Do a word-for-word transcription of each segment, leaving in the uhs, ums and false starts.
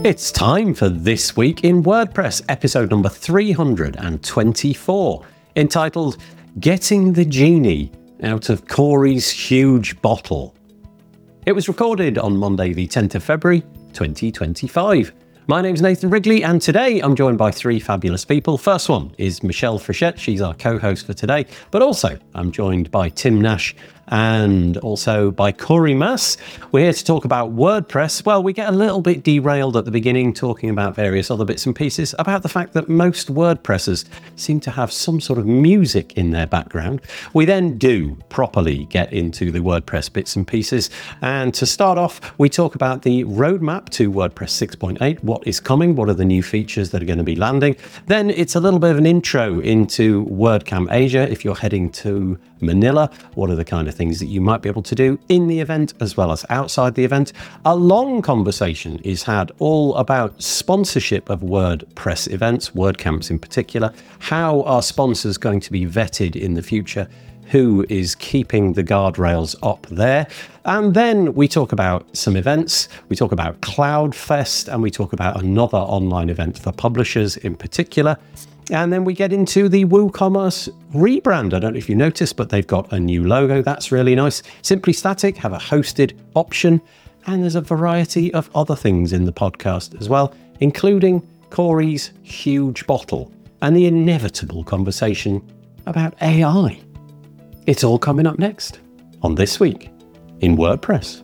It's time for This Week in WordPress, episode number three hundred twenty-four, entitled Getting the Genie Out of Corey's Huge Bottle. It was recorded on Monday, the tenth of February, twenty twenty-five. My name's Nathan Wrigley, and today I'm joined by three fabulous people. First one is Michelle Frechette. She's our co-host for today. But also, I'm joined by Tim Nash and also by Corey Mass. We're here to talk about WordPress. Well, we get a little bit derailed at the beginning, talking about various other bits and pieces, about the fact that most WordPressers seem to have some sort of music in their background. We then do properly get into the WordPress bits and pieces. And to start off, we talk about the roadmap to WordPress six point eight, what is coming, what are the new features that are going to be landing. Then it's a little bit of an intro into WordCamp Asia. If you're heading to Manila, what are the kind of things that you might be able to do in the event as well as outside the event. A long conversation is had all about sponsorship of WordPress events, WordCamps in particular. How are sponsors going to be vetted in the future? Who is keeping the guardrails up there? And then we talk about some events. We talk about CloudFest, and we talk about another online event for publishers in particular. And then we get into the WooCommerce rebrand. I don't know if you noticed, but they've got a new logo. That's really nice. Simply Static have a hosted option. And there's a variety of other things in the podcast as well, including Corey's huge bottle and the inevitable conversation about A I. It's all coming up next on This Week in WordPress.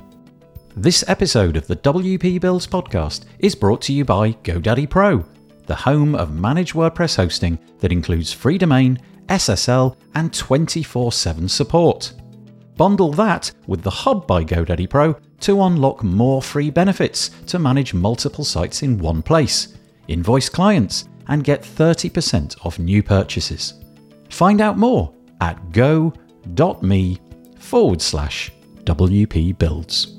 This episode of the W P Builds podcast is brought to you by GoDaddy Pro, the home of managed WordPress hosting that includes free domain, S S L, and twenty-four seven support. Bundle that with the Hub by GoDaddy Pro to unlock more free benefits to manage multiple sites in one place, invoice clients, and get thirty percent off new purchases. Find out more at go.me forward slash WP Builds.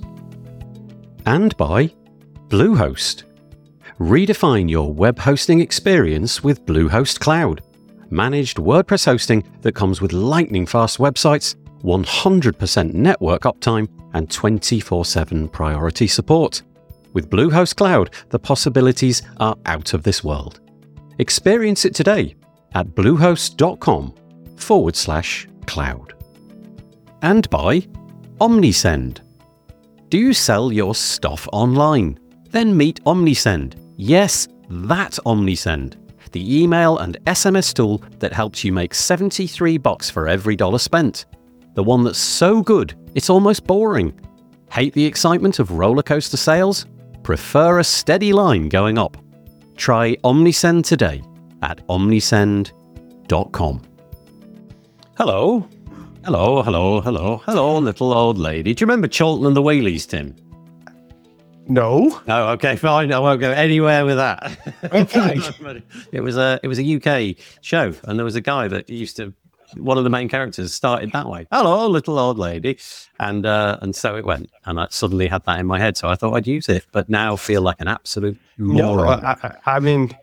And by Bluehost. Redefine your web hosting experience with Bluehost Cloud. Managed WordPress hosting that comes with lightning-fast websites, one hundred percent network uptime, and twenty-four seven priority support. With Bluehost Cloud, the possibilities are out of this world. Experience it today at bluehost.com forward slash cloud. And by Omnisend. Do you sell your stuff online? Then meet Omnisend. Yes, that Omnisend. The email and S M S tool that helps you make seventy-three bucks for every dollar spent. The one that's so good, it's almost boring. Hate the excitement of roller coaster sales? Prefer a steady line going up? Try Omnisend today at omnisend dot com. Hello. Hello, hello, hello, hello, little old lady. Do you remember Chorlton and the Wheelies, Tim? No. Oh, okay, fine. I won't go anywhere with that. Okay. It was a it was a U K show, and there was a guy that used to. One of the main characters started that way. Hello, little old lady, and uh, and so it went. And I suddenly had that in my head, so I thought I'd use it, but now feel like an absolute moron. No, I, I mean,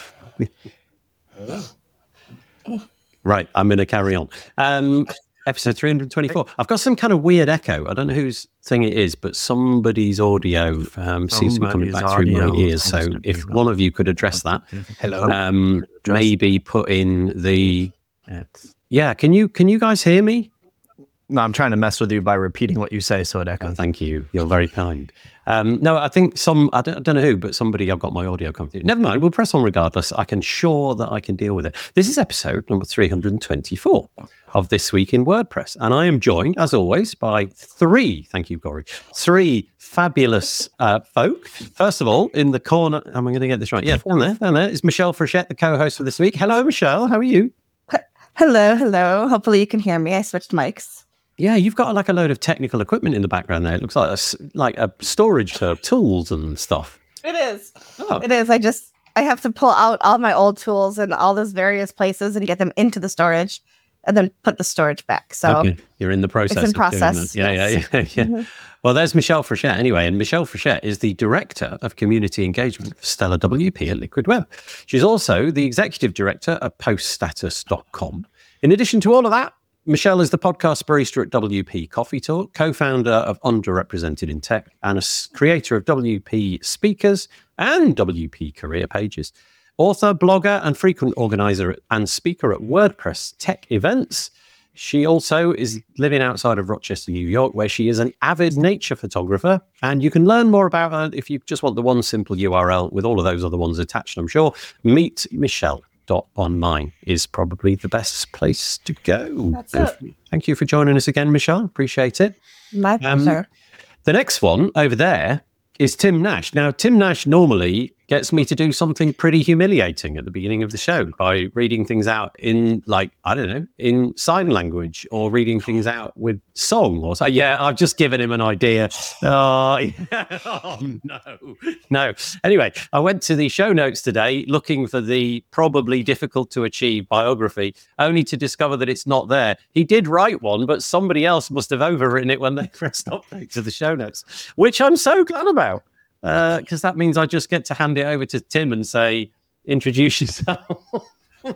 right, I'm going to carry on. Um, Episode three hundred twenty-four. I've got some kind of weird echo. I don't know whose thing it is, but somebody's audio um, seems to be coming back through my ears. So if one of you could address that, hello. Um, maybe put in the. Yeah, can you can you guys hear me? No, I'm trying to mess with you by repeating what you say, so it echoes. Oh, thank you. You're very kind. Um, no, I think some, I don't, I don't know who, but somebody, I've got my audio coming through. Never mind, we'll press on regardless. I can sure that I can deal with it. This is episode number three hundred twenty-four of This Week in WordPress. And I am joined, as always, by three, thank you, Corey, three fabulous uh, folk. First of all, in the corner, am I going to get this right? Yeah, down there, down there is Michelle Frechette, the co-host for this week. Hello, Michelle. How are you? Hello, hello. Hopefully you can hear me. I switched mics. Yeah, you've got like a load of technical equipment in the background there. It looks like a, like a storage for tools and stuff. It is. Oh. It is. I just, I have to pull out all my old tools and all those various places and get them into the storage and then put the storage back. So okay. You're in the process. It's in of process. Doing that. Yeah, yes. yeah, yeah, yeah. Mm-hmm. Well, there's Michelle Frechette anyway. And Michelle Frechette is the Director of Community Engagement for Stellar W P at Liquid Web. She's also the Executive Director of post status dot com. In addition to all of that, Michelle is the podcast barista at W P Coffee Talk, co-founder of Underrepresented in Tech, and a s- creator of W P Speakers and W P Career Pages. Author, blogger, and frequent organizer and speaker at WordPress tech events. She also is living outside of Rochester, New York, where she is an avid nature photographer. And you can learn more about her if you just want the one simple U R L with all of those other ones attached, I'm sure. Meet Michelle. Online is probably the best place to go. That's it. Thank you for joining us again, Michelle. Appreciate it. My Um, pleasure. The next one over there is Tim Nash. Now, Tim Nash normally gets me to do something pretty humiliating at the beginning of the show by reading things out in, like, I don't know, in sign language or reading things out with song or so. Yeah, I've just given him an idea. Oh, yeah. Oh, no. No. Anyway, I went to the show notes today looking for the probably difficult to achieve biography, only to discover that it's not there. He did write one, but somebody else must have overwritten it when they pressed update to the show notes, which I'm so glad about. Because uh, that means I just get to hand it over to Tim and say, introduce yourself. Have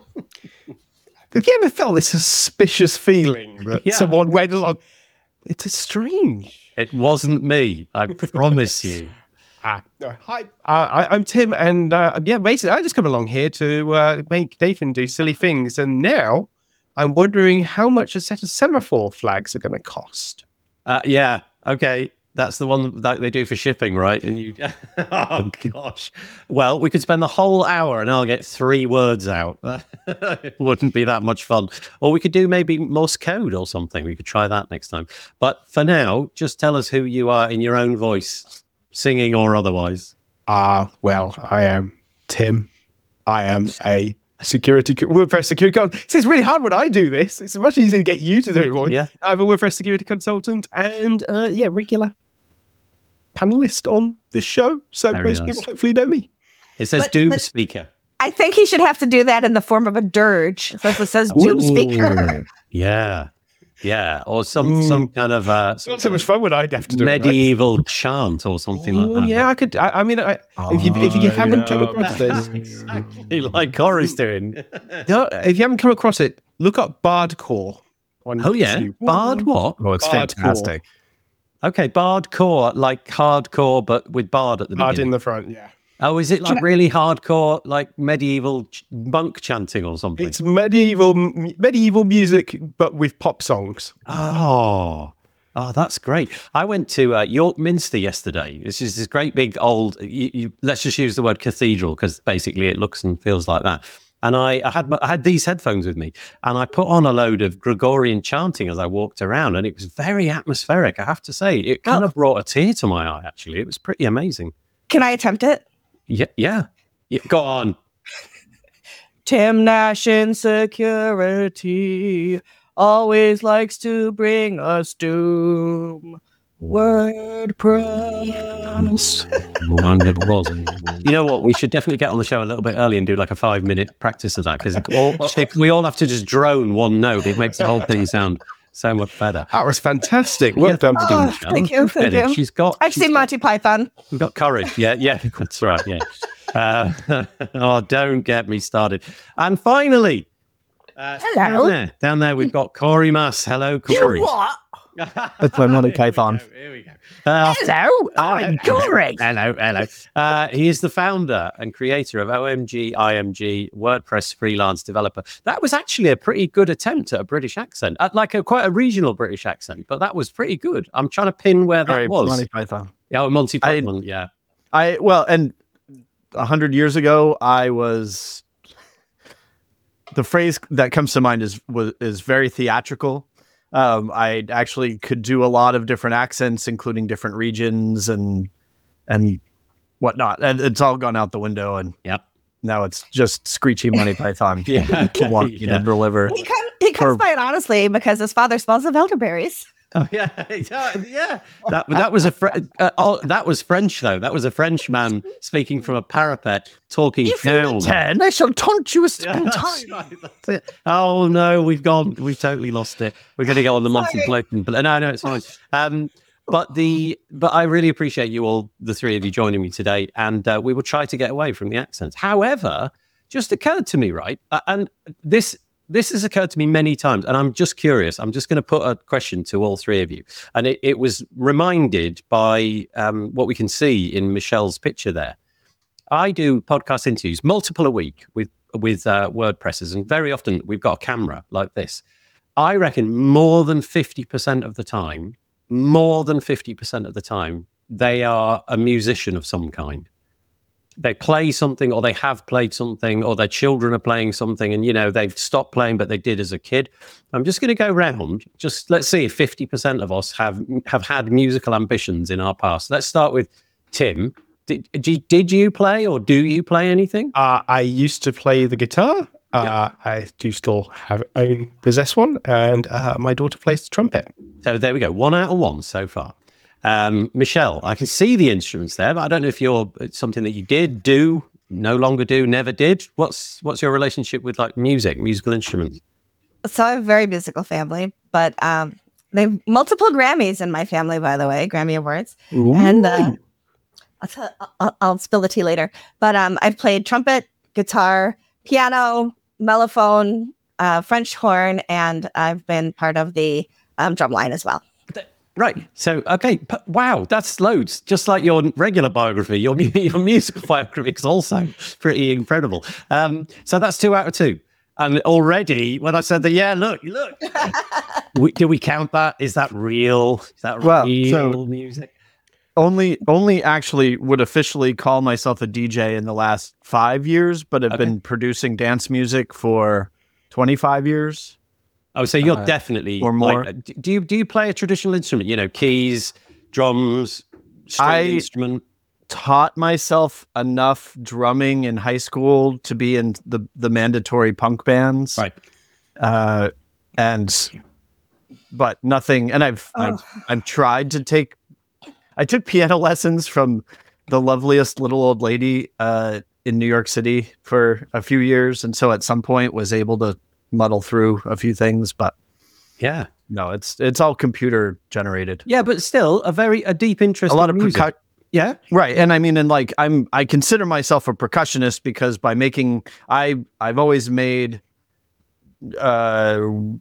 you ever felt this suspicious feeling that Yeah. someone went along? It's a strange. It wasn't me, I promise you. Ah, no, hi, uh, I, I'm Tim, and uh, yeah, basically, I just come along here to uh, make Nathan do silly things, and now I'm wondering how much a set of semaphore flags are going to cost. Uh, yeah, okay. That's the one that they do for shipping, right? And you, oh gosh. Well, we could spend the whole hour and I'll get three words out. It wouldn't be that much fun. Or we could do maybe Morse code or something. We could try that next time. But for now, just tell us who you are in your own voice, singing or otherwise. Ah, uh, well, I am Tim. I am a security WordPress security consultant. It's really hard when I do this. It's much easier to get you to do it. Yeah. I'm a WordPress security consultant and uh, yeah, regular panelist on this show, so Very most nice. people hopefully know me. It says But- Doom but- Speaker. I think he should have to do that in the form of a dirge, since it says Doom Speaker. Yeah. Yeah. Or some, Mm. some kind of uh, It's not so much fun when I'd have to do medieval chant or something it. Right? like that. Yeah, I could. I, I mean, I, if you if you haven't come across this, Exactly like Corey's doing. no, if you haven't come across it, look up Bardcore. On Oh, yeah. YouTube. Bard what? Oh, it's Bardcore. fantastic. Okay, Bardcore, like hardcore, but with Bard at the Bard beginning. in the front, yeah. Oh, is it like really hardcore, like medieval ch- monk chanting or something? It's medieval medieval music, but with pop songs. Oh, oh, that's great. I went to uh, York Minster yesterday. This is this great big old, you, you, let's just use the word cathedral because basically it looks and feels like that. And I, I had my, I had these headphones with me, and I put on a load of Gregorian chanting as I walked around, and it was very atmospheric. I have to say, it kind of brought a tear to my eye. Actually, it was pretty amazing. Can I attempt it? Yeah, yeah. yeah go on. Tim Nash in security always likes to bring us doom. WordPress. You know what? We should definitely get on the show a little bit early and do like a five minute practice of that, because if we all have to just drone one note, it makes the whole thing sound so much better. That was fantastic. Well Yeah. done. Oh, thank you, thank you. She's got. I've she's seen Monty Python. We've got courage. Yeah, yeah, that's right. Yeah. Uh, oh, don't get me started. And finally, uh, Hello. down there, down there, we've got Corey Mass. Hello, Corey. what? That's my Monty Python. Here we go. Uh, Hello, I'm Corey. hello, hello. Uh, he is the founder and creator of O M G I M G, WordPress freelance developer. That was actually a pretty good attempt at a British accent, at like a quite a regional British accent, but that was pretty good. I'm trying to pin where that Sorry, was. Monty Python. Yeah, oh, Monty I- Python. Yeah. I well, and a hundred years ago, I was. The phrase that comes to mind is was is very theatrical. Um, I actually could do a lot of different accents, including different regions and and whatnot. And it's all gone out the window, and Yep. now it's just screechy Monty Python. Yeah. want you Yeah. to deliver. He, come, he comes For- by it honestly because his father smells of elderberries. Oh, yeah, yeah, yeah. That that was a Fre- uh, oh, that was French though. That was a French man speaking from a parapet, talking down. Ten, I shall taunt you a Yeah, second that's time. right, that's it. Oh no, we've gone. We've totally lost it. We're going to go on the Monty Python. But no, no, it's fine. Um, but the but I really appreciate you all, the three of you, joining me today, and uh, we will try to get away from the accents. However, just occurred to me, right, uh, and this this has occurred to me many times, and I'm just curious. I'm just going to put a question to all three of you. And it, it was reminded by um, what we can see in Michelle's picture there. I do podcast interviews, multiple a week with, with uh, WordPressers, and very often we've got a camera like this. I reckon more than fifty percent of the time, more than fifty percent of the time, they are a musician of some kind. They play something, or they have played something, or their children are playing something, and, you know, they've stopped playing, but they did as a kid. I'm just going to go round. Just let's see if fifty percent of us have have had musical ambitions in our past. Let's start with Tim. Did, did, did you play, or do you play anything? Uh, I used to play the guitar. Uh, yeah. I do still have own possess one, and uh, my daughter plays the trumpet. So there we go. One out of one so far. Um, Michelle, I can see the instruments there, but I don't know if you're it's something that you did, do, no longer do, never did. What's what's your relationship with like music, musical instruments? So I have a very musical family, but um, they have multiple Grammys in my family, by the way, Grammy Awards. Ooh. And uh, I'll, tell, I'll, I'll spill the tea later. But um, I've played trumpet, guitar, piano, mellophone, uh, French horn, and I've been part of the um, drum line as well. Right. So, okay. P- wow, that's loads. Just like your regular biography, your, your musical biography is also pretty incredible. Um, so that's two out of two. And already, when I said that, yeah, look, look. we, do we count that? Is that real? Is that well, real so music? Only, only actually would officially call myself a D J in the last five years, but have okay. been producing dance music for twenty-five years. Oh, so you're uh, definitely or more. Like, do you do you play a traditional instrument? You know, keys, drums, string I instrument. Taught myself enough drumming in high school to be in the the mandatory punk bands, Right? Uh, and but nothing. And I've Oh. I've, I've tried to take. I took piano lessons from the loveliest little old lady uh, in New York City for a few years, and so at some point was able to muddle through a few things, but Yeah. no, it's it's all computer generated. Yeah, but still a very a deep interest. A lot in of music. percu- Yeah. right. And I mean, and like I'm I consider myself a percussionist because by making I I've always made uh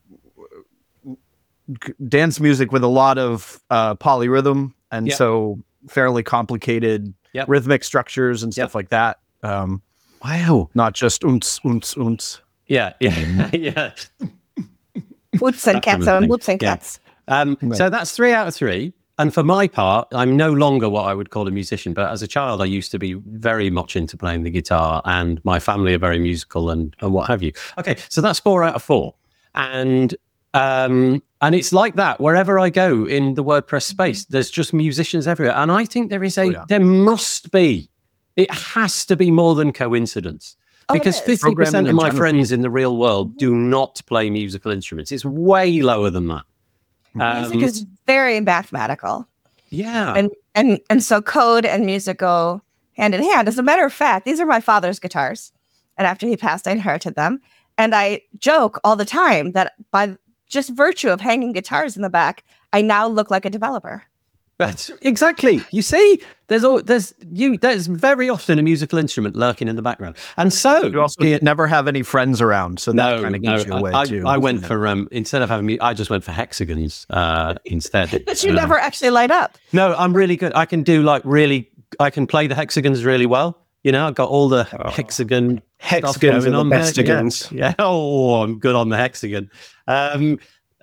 dance music with a lot of uh polyrhythm and Yep. so fairly complicated Yep. rhythmic structures and stuff Yep. like that. Um Wow. not just oonts oonts oonts. Yeah. Yeah. yeah. Whoops and That kind cats, of and thing. whoops and Yeah. cats. Um, Right. So that's three out of three. And for my part, I'm no longer what I would call a musician. But as a child, I used to be very much into playing the guitar, and my family are very musical and, and what have you. Okay, so that's four out of four. And um, and it's like that wherever I go in the WordPress space. There's just musicians everywhere, and I think there is a Oh, yeah. there must be. It has to be more than coincidence. Oh, it Because is. fifty percent Programming of in my general. friends in the real world do not play musical instruments. It's way lower than that. Music Um, is very mathematical. yeah. And and and so code and music go hand in hand. As a matter of fact, these are my father's guitars. And after he passed, I inherited them. And I joke all the time that by just virtue of hanging guitars in the back, I now look like a developer. That's exactly. You see, there's all there's you there's very often a musical instrument lurking in the background. And so You also never have any friends around, so that no, kind of no, gives you away I, too. I went for um instead of having mu- I just went for hexagons uh instead. But you Uh, never actually light up. No, I'm really good. I can do like really I can play the hexagons really well. You know, I've got all the hexagon stuff Hexagons going and the on there. bestagons. Yeah. yeah. Oh, I'm good on the hexagon. Um,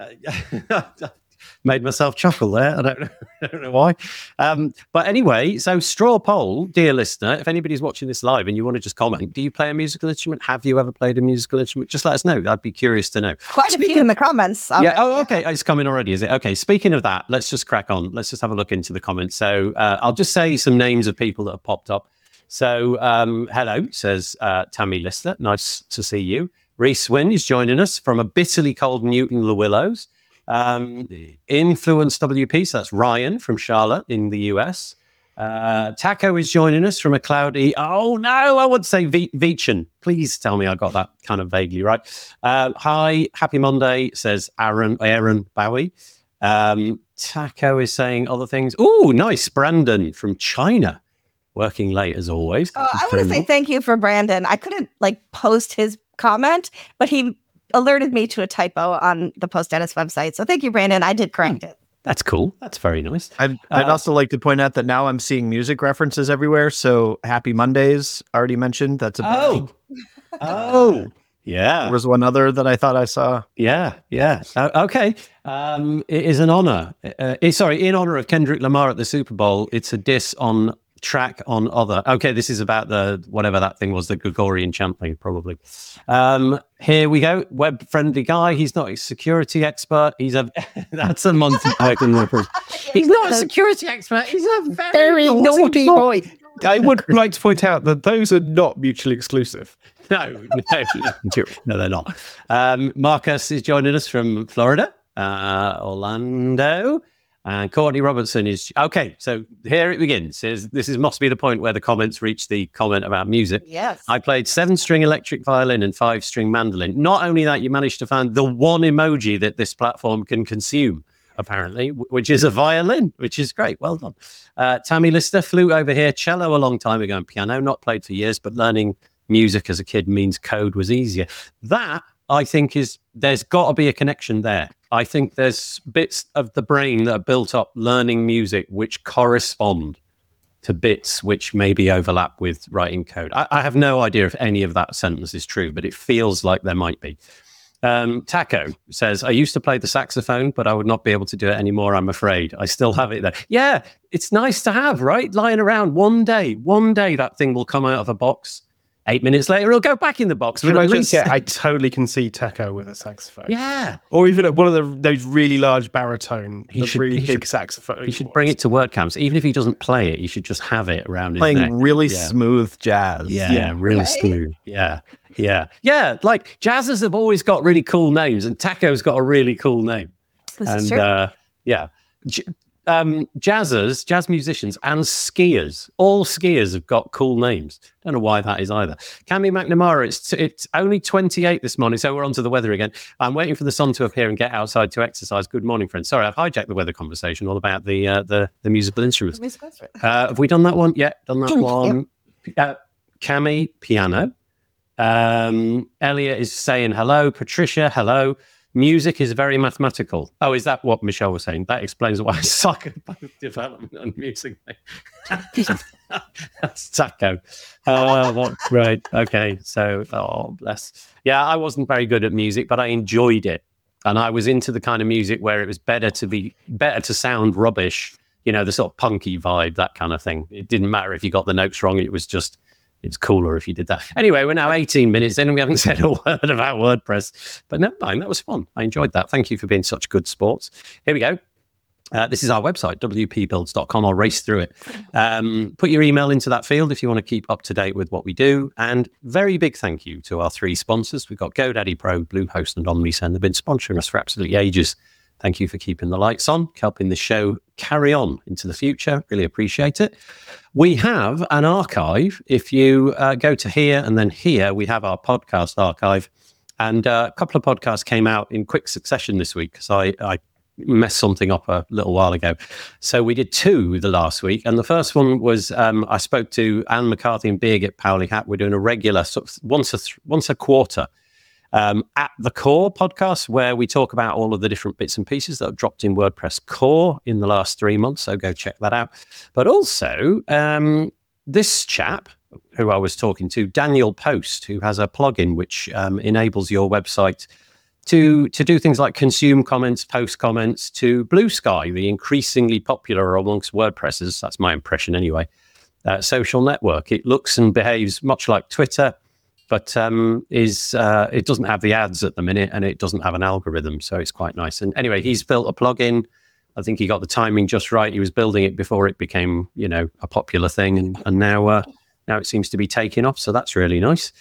made myself chuckle there. I don't know, I don't know why. Um, but anyway, so straw poll, dear listener, if anybody's watching this live and you want to just comment, do you play a musical instrument? Have you ever played a musical instrument? Just let us know. I'd be curious to know. Quite a few in the comments. Um, Yeah. Oh, okay. It's coming already, is it? Okay. Speaking of that, let's just crack on. Let's just have a look into the comments. So uh, I'll just say some names of people that have popped up. So um, hello, says uh, Tammy Lister. Nice to see you. Reese Wynn is joining us from a bitterly cold Newton Le Willows. Um, Influence W P, so that's Ryan from Charlotte in the U S. Uh, Taco is joining us from a cloudy, oh no, I would say v- Veachin. Please tell me I got that kind of vaguely right. Uh, hi, happy Monday, says Aaron, Aaron Bowie. Um, Taco is saying other things. Oh, nice, Brandon from China. Working late as always. Uh, I want to say thank you for Brandon. I couldn't like post his comment, but he alerted me to a typo on the Post Status website. So thank you, Brandon. I did correct it. That's cool. That's very nice. I'd, I'd Uh, also like to point out that now I'm seeing music references everywhere. So Happy Mondays, already mentioned. That's a Oh, oh, yeah. There was one other that I thought I saw. Yeah, yeah. Uh, okay. Um, it is an honor. Uh, eh, sorry, in honor of Kendrick Lamar at the Super Bowl, it's a diss on track on other. Okay, this is about the whatever that thing was, the Gregorian chanting, probably. Um, here we go. Web friendly guy. He's not a security expert. He's a that's a Monty Python reference. He's not a security expert. He's a very, Very naughty naughty boy. I would like to point out that those are not mutually exclusive. No, no, no, no, they're not. Um, Marcus is joining us from Florida, uh, Orlando, and Courtney Robertson is okay. So here it begins. Here's, this is must be the point where the comments reach the comment about music. Yes. I played seven-string electric violin and five-string mandolin. Not only that, you managed to find the one emoji that this platform can consume, apparently, which is a violin, which is great. Well done. Uh, Tammy Lister, flute over here, cello a long time ago, and piano, not played for years, but learning music as a kid means code was easier. That, I think, is there's got to be a connection there. I think there's bits of the brain that are built up learning music which correspond to bits which maybe overlap with writing code. I, I have no idea if any of that sentence is true, but it feels like there might be. Um, Taco says, I used to play the saxophone, but I would not be able to do it anymore, I'm afraid. I still have it there. Yeah, it's nice to have, right? Lying around. One day, one day that thing will come out of a box. Eight minutes later, it'll go back in the box. But But I, at least, yeah, I totally can see Taco with a saxophone. yeah. Or even at one of the, those really large baritone, He the should- really he big should- saxophone. You should bring it to WordCamps. Even if he doesn't play it, you should just have it around his Playing neck. really Yeah. smooth jazz. Yeah, Yeah. really Right? smooth. Yeah, yeah, yeah. Like jazzers have always got really cool names, and Taco's got a really cool name. This and is true. uh, yeah, J- um, jazzers, jazz musicians, and skiers. All skiers have got cool names. Don't know why that is either. Cammy McNamara, it's it's only twenty-eight this morning, so we're on to the weather again. I'm waiting for the sun to appear and get outside to exercise. Good morning, friends. Sorry, I've hijacked the weather conversation all about the uh, the the musical instruments. Uh, have we done that one? Yeah, done that Yep. one. Uh, Cammy, piano. Um, Elliot is saying hello. Patricia, hello. Music is very mathematical. Oh, is that what Michelle was saying? That explains why I suck at both development and music. That's Taco. Oh, what, right. Okay. So, oh, bless. Yeah, I wasn't very good at music, but I enjoyed it. And I was into the kind of music where it was better to be, better to sound rubbish, you know, the sort of punky vibe, that kind of thing. It didn't matter if you got the notes wrong. It was just, it's cooler if you did that. Anyway, we're now eighteen minutes in and we haven't said a word about WordPress. But never mind, that was fun. I enjoyed that. Thank you for being such good sports. Here we go. Uh, this is our website, w p builds dot com. I'll race through it. Um, put your email into that field if you want to keep up to date with what we do. And very big thank you to our three sponsors. We've got GoDaddy Pro, Bluehost, and OmniSend. They've been sponsoring us for absolutely ages. Thank you for keeping the lights on, helping the show carry on into the future. Really appreciate it. We have an archive. If you uh, go to here and then here, we have our podcast archive. And uh, a couple of podcasts came out in quick succession this week because I, I messed something up a little while ago. So we did two the last week. And the first one was um, I spoke to Anne McCarthy and Birgit Powley Hat. We're doing a regular, sort of once a, th- once a quarter, Um, at the core podcast, where we talk about all of the different bits and pieces that have dropped in WordPress core in the last three months. So go check that out. But also, um, this chap who I was talking to, Daniel Post, who has a plugin which um, enables your website to to do things like consume comments, post comments to Blue Sky, the increasingly popular amongst WordPressers. That's my impression anyway. Uh, social network. It looks and behaves much like Twitter, but um, is uh, it doesn't have the ads at the minute, and it doesn't have an algorithm, so it's quite nice. And anyway, he's built a plugin. I think he got the timing just right. He was building it before it became, you know, a popular thing, and, and now uh, now it seems to be taking off. So that's really nice.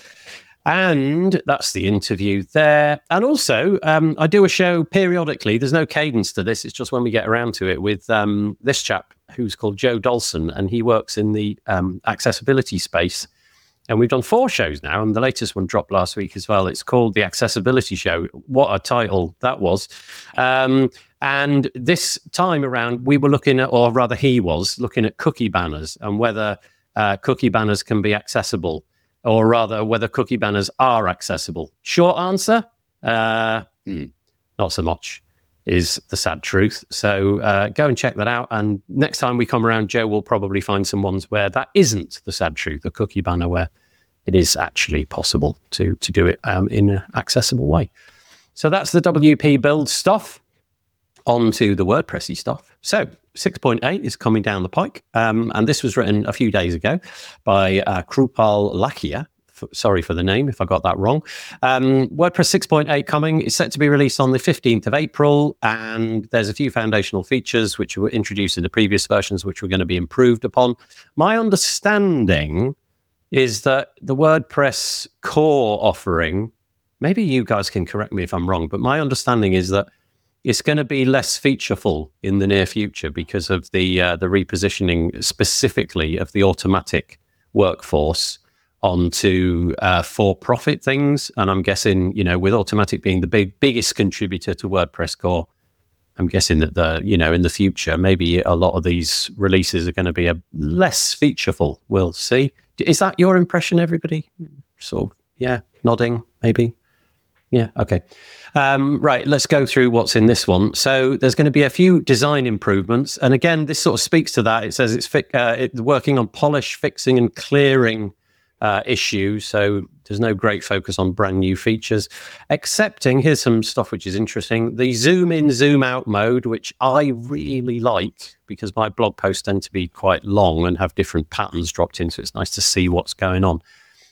And that's the interview there. And also, um, I do a show periodically. There's no cadence to this. It's just when we get around to it with um, this chap who's called Joe Dolson, and he works in the um, accessibility space. And we've done four shows now, and the latest one dropped last week as well. It's called The Accessibility Show. What a title that was. Um, and this time around, we were looking at, or rather he was, looking at cookie banners and whether uh, cookie banners can be accessible, or rather whether cookie banners are accessible. Short answer, Uh, hmm, not so much is the sad truth. So uh, go and check that out. And next time we come around, Joe will probably find some ones where that isn't the sad truth, a cookie banner where it is actually possible to to do it um, in an accessible way. So that's the W P build stuff. On to the WordPressy stuff. So six point eight is coming down the pike. Um, and this was written a few days ago by uh, Krupal Lakhia. F- sorry for the name if I got that wrong. Um, WordPress six point eight coming is set to be released on the fifteenth of April. And there's a few foundational features which were introduced in the previous versions, which were going to be improved upon. My understanding is that the WordPress core offering, maybe you guys can correct me if I'm wrong, but my understanding is that it's going to be less featureful in the near future because of the uh, the repositioning specifically of the automatic workforce onto uh, for-profit things. And I'm guessing, you know, with automatic being the big biggest contributor to WordPress core, I'm guessing that the you know in the future maybe a lot of these releases are going to be a less featureful. We'll see. Is that your impression, everybody? Sort of, yeah, nodding maybe. Yeah, okay. Um, right, let's go through what's in this one. So there's going to be a few design improvements. And again, this sort of speaks to that. It says it's fi- uh, it, working on polish, fixing and clearing uh, issues. So there's no great focus on brand new features, excepting, here's some stuff which is interesting, the zoom in, zoom out mode, which I really like because my blog posts tend to be quite long and have different patterns dropped in. So it's nice to see what's going on.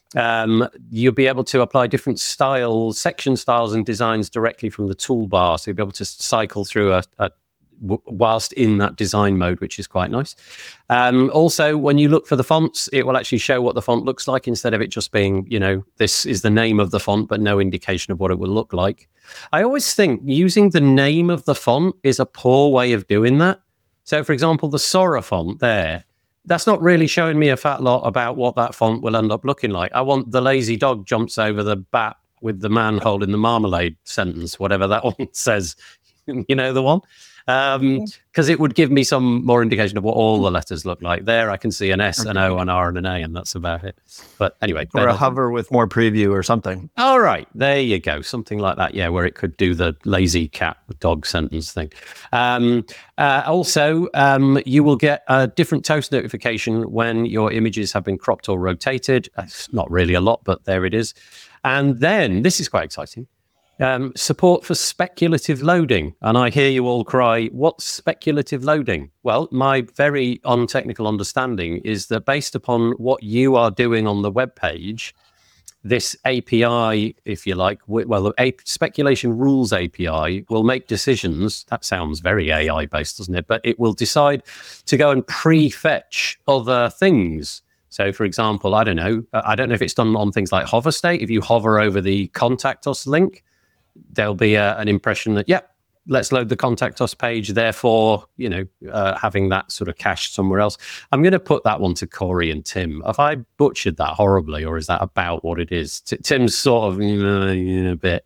Um, you'll be able to apply different styles, section styles and designs directly from the toolbar. So you'll be able to cycle through a, a w- whilst in that design mode, which is quite nice. Um, also, when you look for the fonts, it will actually show what the font looks like instead of it just being, you know, this is the name of the font, but no indication of what it will look like. I always think using the name of the font is a poor way of doing that. So, for example, the Sora font there, that's not really showing me a fat lot about what that font will end up looking like. I want the lazy dog jumps over the bat with the man holding the marmalade sentence, whatever that one says, you know, the one. Um, because it would give me some more indication of what all the letters look like. There I can see an S, an O, an R, and an A, and that's about it. But anyway. Or a hover with more preview or something. All right, there you go. Something like that, yeah, where it could do the lazy cat dog sentence thing. Um, uh, also, um, you will get a different toast notification when your images have been cropped or rotated. That's not really a lot, but there it is. And then, this is quite exciting. Um, support for speculative loading. And I hear you all cry, what's speculative loading? Well, my very untechnical understanding is that based upon what you are doing on the web page, this A P I, if you like, w- well, the A- speculation rules A P I will make decisions. That sounds very A I based, doesn't it? But it will decide to go and pre-fetch other things. So, for example, I don't know, I don't know if it's done on things like hover state. If you hover over the contact us link, there'll be a, an impression that, yeah, let's load the contact us page. Therefore, you know, uh, having that sort of cached somewhere else. I'm going to put that one to Corey and Tim. Have I butchered that horribly, or is that about what it is? T- Tim's sort of you know, a bit.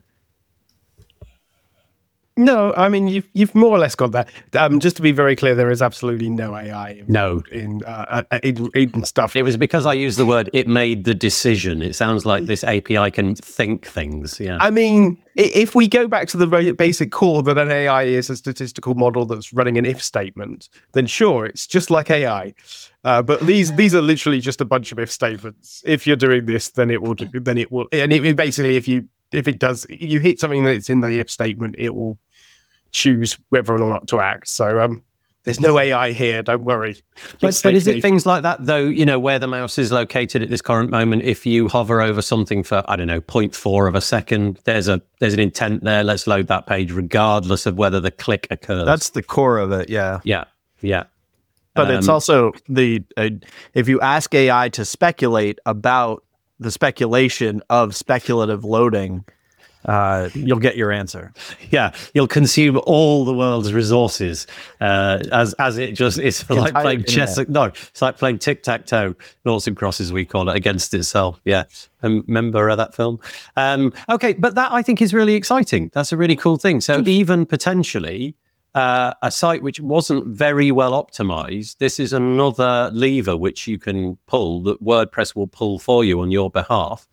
No, I mean, you've you've more or less got that. Um, just to be very clear, there is absolutely no A I in, No. in, uh, in, in stuff. It was because I used the word, it made the decision. It sounds like this A P I can think things. Yeah. I mean, i- if we go back to the very basic core that an A I is a statistical model that's running an if statement, then sure, it's just like A I. Uh, but these these are literally just a bunch of if statements. If you're doing this, then it will do, then it will, and it, it basically, if you if it does, you hit something that's in the if statement, it will choose whether or not to act. So um, there's no A I here. Don't worry. But, but is it things like that, though, you know, where the mouse is located at this current moment? If you hover over something for, I don't know, zero point four of a second, there's a there's an intent there. Let's load that page regardless of whether the click occurs. That's the core of it, yeah. Yeah, yeah. But um, it's also the, uh, if you ask A I to speculate about the speculation of speculative loading, uh, you'll get your answer. Yeah, you'll consume all the world's resources uh, as as it just is like Entire playing chess. internet. No, it's like playing tic tac toe, noughts and crosses we call it, against itself. Yeah, um, remember uh, that film? Um, okay, but that I think is really exciting. That's a really cool thing. So even potentially uh, a site which wasn't very well optimized, this is another lever which you can pull that WordPress will pull for you on your behalf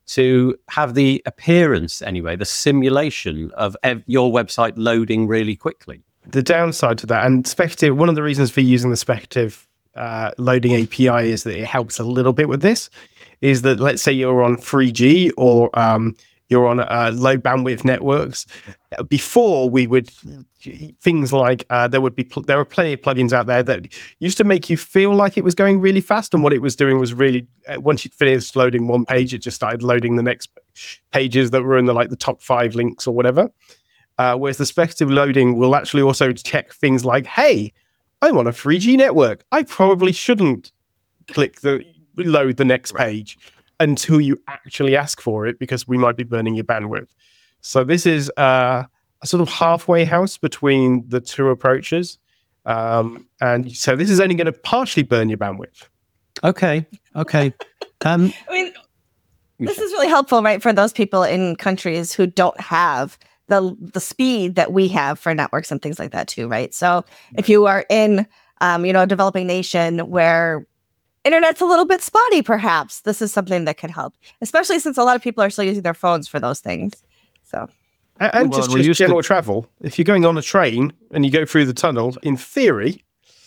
to have the appearance, anyway, the simulation of ev- your website loading really quickly. The downside to that, and speculative, one of the reasons for using the speculative uh, loading A P I is that it helps a little bit with this, is that let's say you're on three G or um, you're on uh, low bandwidth networks. Before we would, things like uh, there would be, pl- there were plenty of plugins out there that used to make you feel like it was going really fast. And what it was doing was really, uh, once you finished loading one page, it just started loading the next pages that were in the like the top five links or whatever. Uh, whereas the speculative loading will actually also check things like, hey, I'm on a three G network. I probably shouldn't click the load the next page until you actually ask for it, because we might be burning your bandwidth. So this is uh, a sort of halfway house between the two approaches. Um, and so this is only going to partially burn your bandwidth. Okay. Okay. Um, I mean, this is really helpful, right, for those people in countries who don't have the the speed that we have for networks and things like that too, right? So if you are in, um, you know, a developing nation where internet's a little bit spotty, perhaps this is something that could help, especially since a lot of people are still using their phones for those things. So, and, and Well, just, we're just used to- general travel. If you're going on a train and you go through the tunnel, in theory,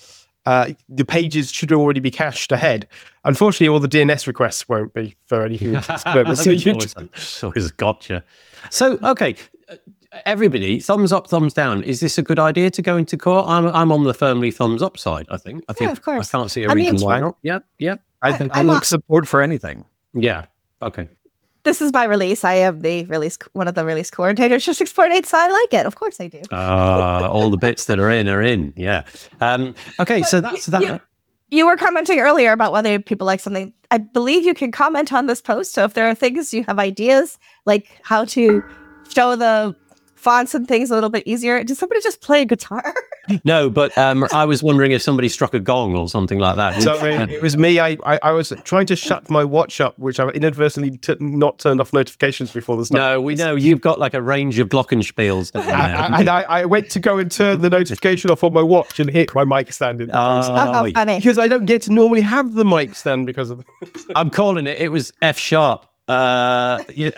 uh, the pages should already be cached ahead. Unfortunately, all the D N S requests won't be for anything. So you always, it's always gotcha. So, okay, uh, everybody, thumbs up, thumbs down. Is this a good idea to go into core? I'm I'm on the firmly thumbs up side. I think. I think. of course. I can't see a I reason mean- why not. Yep. Yep. I, I- I, I'm look a- support for anything. Yeah. Okay. this is my release. I am the release, one of the release coordinators for six point eight, so I like it. Of course I do. Uh, all the bits that are in are in. Yeah. Um, okay. So that's that. You, you were commenting earlier about whether people like something. I believe you can comment on this post. So if there are things you have ideas, like how to show the fonts and things a little bit easier, did somebody just play a guitar? No, but um, I was wondering if somebody struck a gong or something like that. So it, it was me. I, I I was trying to shut my watch up, which I inadvertently t- not turned off notifications before the start. No, we know you've got like a range of glockenspiels down I, there. I, and I, I went to go and turn the notification off on my watch and hit my mic stand in. Oh, Oh, how funny. because I don't get to normally have the mic stand because of. I'm calling it. It was F sharp. Uh, yeah.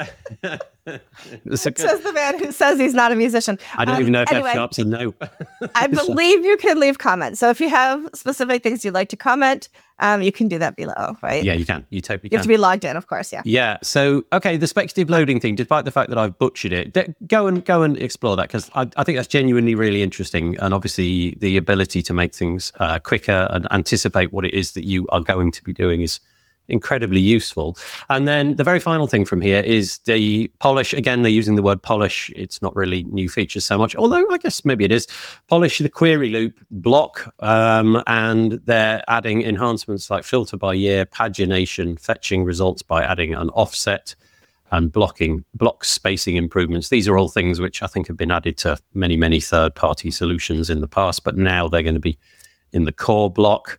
It's a good- Says the man who says he's not a musician. I don't Um, even know if anyway, F sharp's a no. I believe you can leave comments. So if you have specific things you'd like to comment, um, you can do that below, right? Yeah, you can. You totally You have can. to be logged in, of course. Yeah. Yeah. So, okay, the speculative loading thing, despite the fact that I've butchered it, d- go and go and explore that, because I, I think that's genuinely really interesting. And obviously, the ability to make things uh, quicker and anticipate what it is that you are going to be doing is incredibly useful. And then the very final thing from here is the polish. Again, they're using the word polish. It's not really new features so much, although I guess maybe it is. Polish the query loop block, um, and they're adding enhancements like filter by year, pagination, fetching results by adding an offset, and blocking block spacing improvements. These are all things which I think have been added to many, many third-party solutions in the past, but now they're going to be in the core block.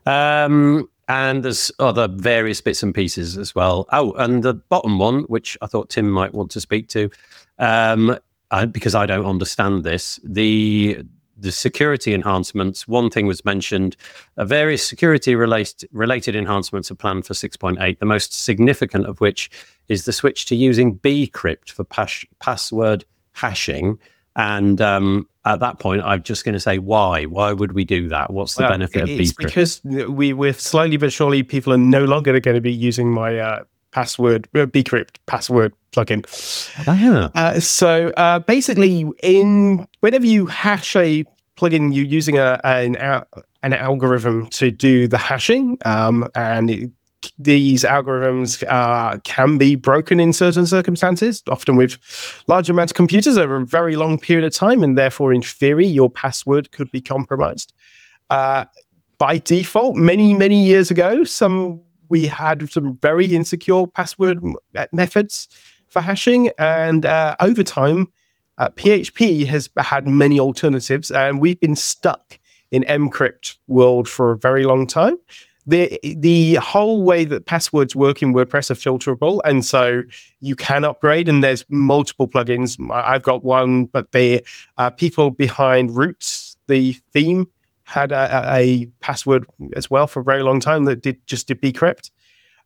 Um, and there's other various bits and pieces as well. Oh, and the bottom one, which I thought Tim might want to speak to, um, uh, because I don't understand this, the the security enhancements. One thing was mentioned, uh, various security related related enhancements are planned for six point eight, the most significant of which is the switch to using bcrypt for pas- password hashing. And um, at that point, I'm just going to say, why? Why would we do that? What's the Well, benefit of it's bcrypt? because we, we're slowly but surely, people are no longer going to be using my uh, password, uh, bcrypt password plugin. Ah, Uh, so uh, basically, in whenever you hash a plugin, you're using a, an, al- an algorithm to do the hashing, um, and it, these algorithms uh, can be broken in certain circumstances, often with large amounts of computers over a very long period of time, and therefore, in theory, your password could be compromised. Uh, by default, many, many years ago, some we had some very insecure password m- methods for hashing, and uh, over time, uh, P H P has had many alternatives, and we've been stuck in mcrypt world for a very long time. The the whole way that passwords work in WordPress are filterable, and so you can upgrade. And there's multiple plugins. I- I've got one, but the uh, people behind Roots, the theme, had a, a, a password as well for a very long time that did just did bcrypt.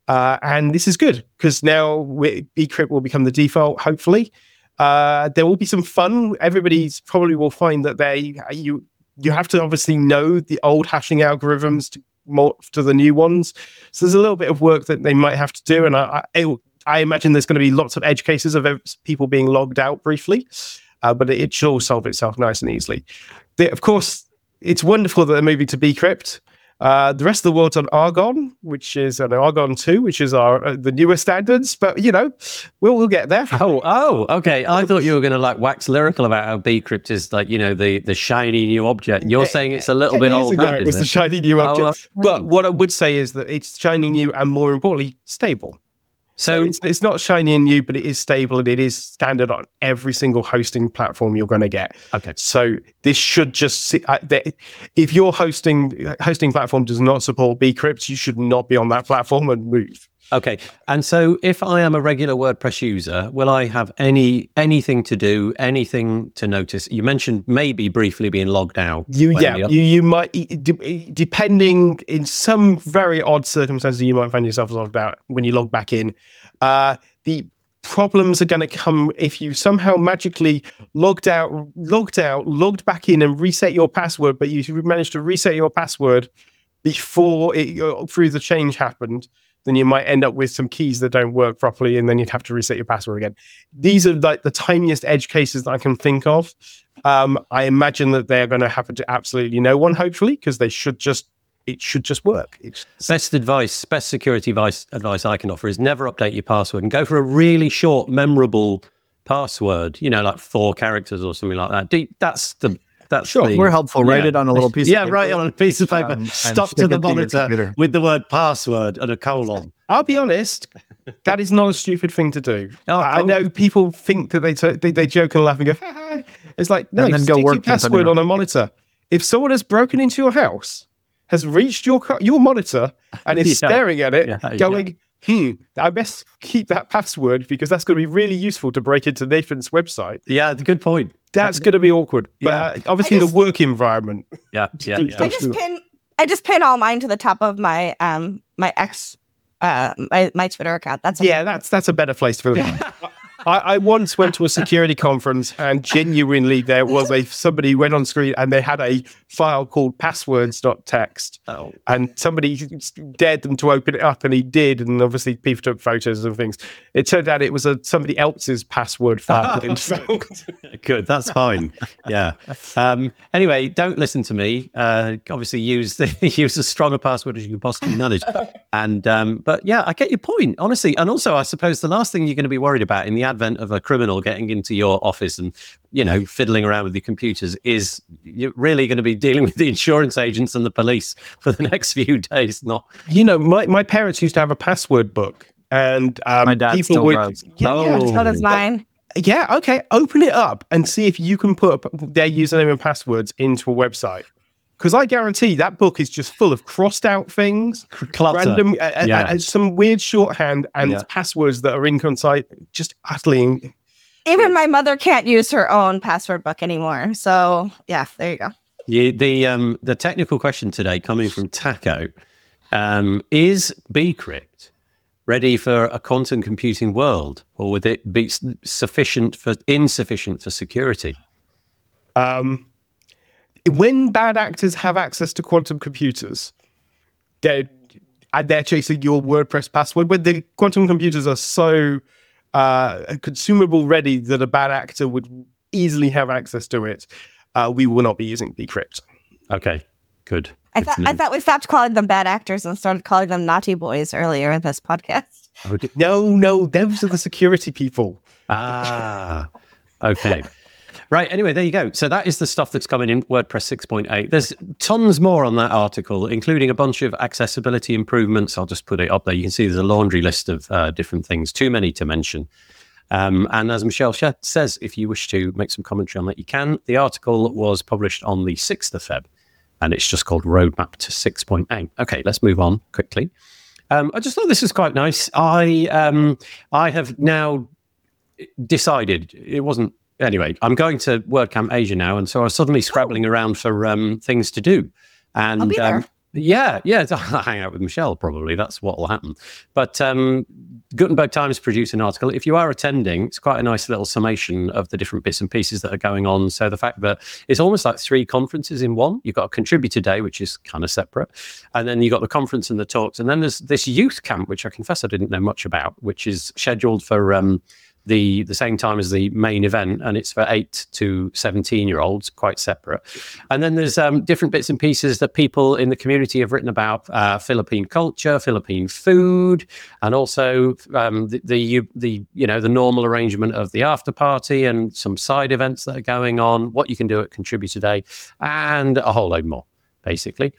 Uh, and this is good because now we, Bcrypt will become the default, hopefully. Uh, there will be some fun. Everybody's probably will find that they you you have to obviously know the old hashing algorithms to morph to the new ones. So there's a little bit of work that they might have to do. And I I, I imagine there's going to be lots of edge cases of people being logged out briefly, uh, but it should all solve itself nice and easily. They, of course, it's wonderful that they're moving to Bcrypt. Uh, the rest of the world's on Argon, which is an Argon two, which is our uh, the newer standards. But you know, we'll we'll get there. Oh, oh, okay. I thought you were going to like wax lyrical about how Bcrypt is like, you know, the the shiny new object. You're saying it's a little bit old. It was the shiny new object. Oh, uh, but what I would say is that it's shiny new and more importantly, stable. So it's, it's not shiny and new, but it is stable and it is standard on every single hosting platform you're going to get. Okay. So this should just see, uh, the, if your hosting hosting platform does not support Bcrypt, you should not be on that platform and move. Okay. And so if I am a regular WordPress user, will I have any anything to do, anything to notice? You mentioned maybe briefly being logged out. You yeah, you, you might, depending in some very odd circumstances, you might find yourself logged out when you log back in. Uh, the problems are going to come if you somehow magically logged out, logged out, logged back in and reset your password, but you managed to reset your password before it, through the change happened. Then you might end up with some keys that don't work properly, and then you'd have to reset your password again. These are like the tiniest edge cases that I can think of. Um, I imagine that they're going to happen to absolutely no one, hopefully, because they should just it should just work. It's best advice, best security advice, advice I can offer is never update your password and go for a really short, memorable password. You know, like four characters or something like that. That's the That's sure. the, We're helpful. Write yeah. it on a little piece yeah, of paper. write it on a piece of paper. Um, Stuck stick to the it to your monitor computer. with the word password and a colon. I'll be honest, that is not a stupid thing to do. Oh, I know people think that they t- they, they joke and laugh and go, ha, ha. It's like, no, And then go stick work your for somebody password else. on a monitor. If someone has broken into your house, has reached your co- your monitor and is Yeah. staring at it, Yeah, going, hmm, I best keep that password because that's going to be really useful to break into Nathan's website. Yeah, good point. That's going to be awkward. But Yeah. uh, obviously, I just- the work environment. Yeah, yeah, yeah. I just pin I just pin all mine to the top of my um my ex uh my, my Twitter account. That's Yeah, that's that's a better place for them. I, I once went to a security conference and genuinely there was a somebody went on screen and they had a file called passwords.txt Oh. and somebody dared them to open it up and he did, and obviously people took photos and things. It turned out it was a somebody else's password file. Good, that's fine. Yeah. Um, anyway, don't listen to me. Uh, obviously, use the, use as strong a password as you can possibly manage. And um, but yeah, I get your point, honestly. And also, I suppose the last thing you're going to be worried about in the advent of a criminal getting into your office and, you know, fiddling around with your computers is you're really going to be dealing with the insurance agents and the police for the next few days. Not, You know, my, my parents used to have a password book, and um, My dad people still would. does. Yeah, Oh. yeah. so does mine. Yeah, okay. Open it up and see if you can put their username and passwords into a website. Because I guarantee that book is just full of crossed out things, clutter. random, uh, uh, Yeah. uh, some weird shorthand and Yeah. passwords that are inconcise, just utterly. Even my mother can't use her own password book anymore. So yeah, there you go. You, the um, the technical question today coming from Taco um, is Bcrypt ready for a quantum computing world, or would it be s- sufficient for insufficient for security? Um, when bad actors have access to quantum computers, they're, and they're chasing your WordPress password. When the quantum computers are so uh, consumable ready that a bad actor would easily have access to it, uh, we will not be using Bcrypt. Okay, good. I Good thought to know. I thought we stopped calling them bad actors and started calling them naughty boys earlier in this podcast. Oh, d- No, no, those are the security people. Ah, okay. Right, anyway, there you go. So that is the stuff that's coming in WordPress six point eight. There's tons more on that article, including a bunch of accessibility improvements. I'll just put it up there. You can see there's a laundry list of uh, different things, too many to mention. Um, and as Michelle Sh- says, if you wish to make some commentary on that, you can. The article was published on the sixth of February, and it's just called Roadmap to six point eight. Okay, let's move on quickly. Um, I just thought this was quite nice. I um, I have now decided it wasn't anyway. I'm going to WordCamp Asia now, and so I was suddenly scrabbling around for um, things to do. And I'll be there. um, Yeah, yeah, I'll hang out with Michelle, probably. That's what will happen. But um, Gutenberg Times produced an article. If you are attending, it's quite a nice little summation of the different bits and pieces that are going on. So the fact that it's almost like three conferences in one. You've got a contributor day, which is kind of separate. And then you've got the conference and the talks. And then there's this youth camp, which I confess I didn't know much about, which is scheduled for... Um, the the same time as the main event, and it's for eight to seventeen year olds, quite separate. And then there's um, different bits and pieces that people in the community have written about uh, Philippine culture, Philippine food, and also um, the, the the you know the normal arrangement of the after party and some side events that are going on, what you can do at Contributor Day, and a whole load more, basically.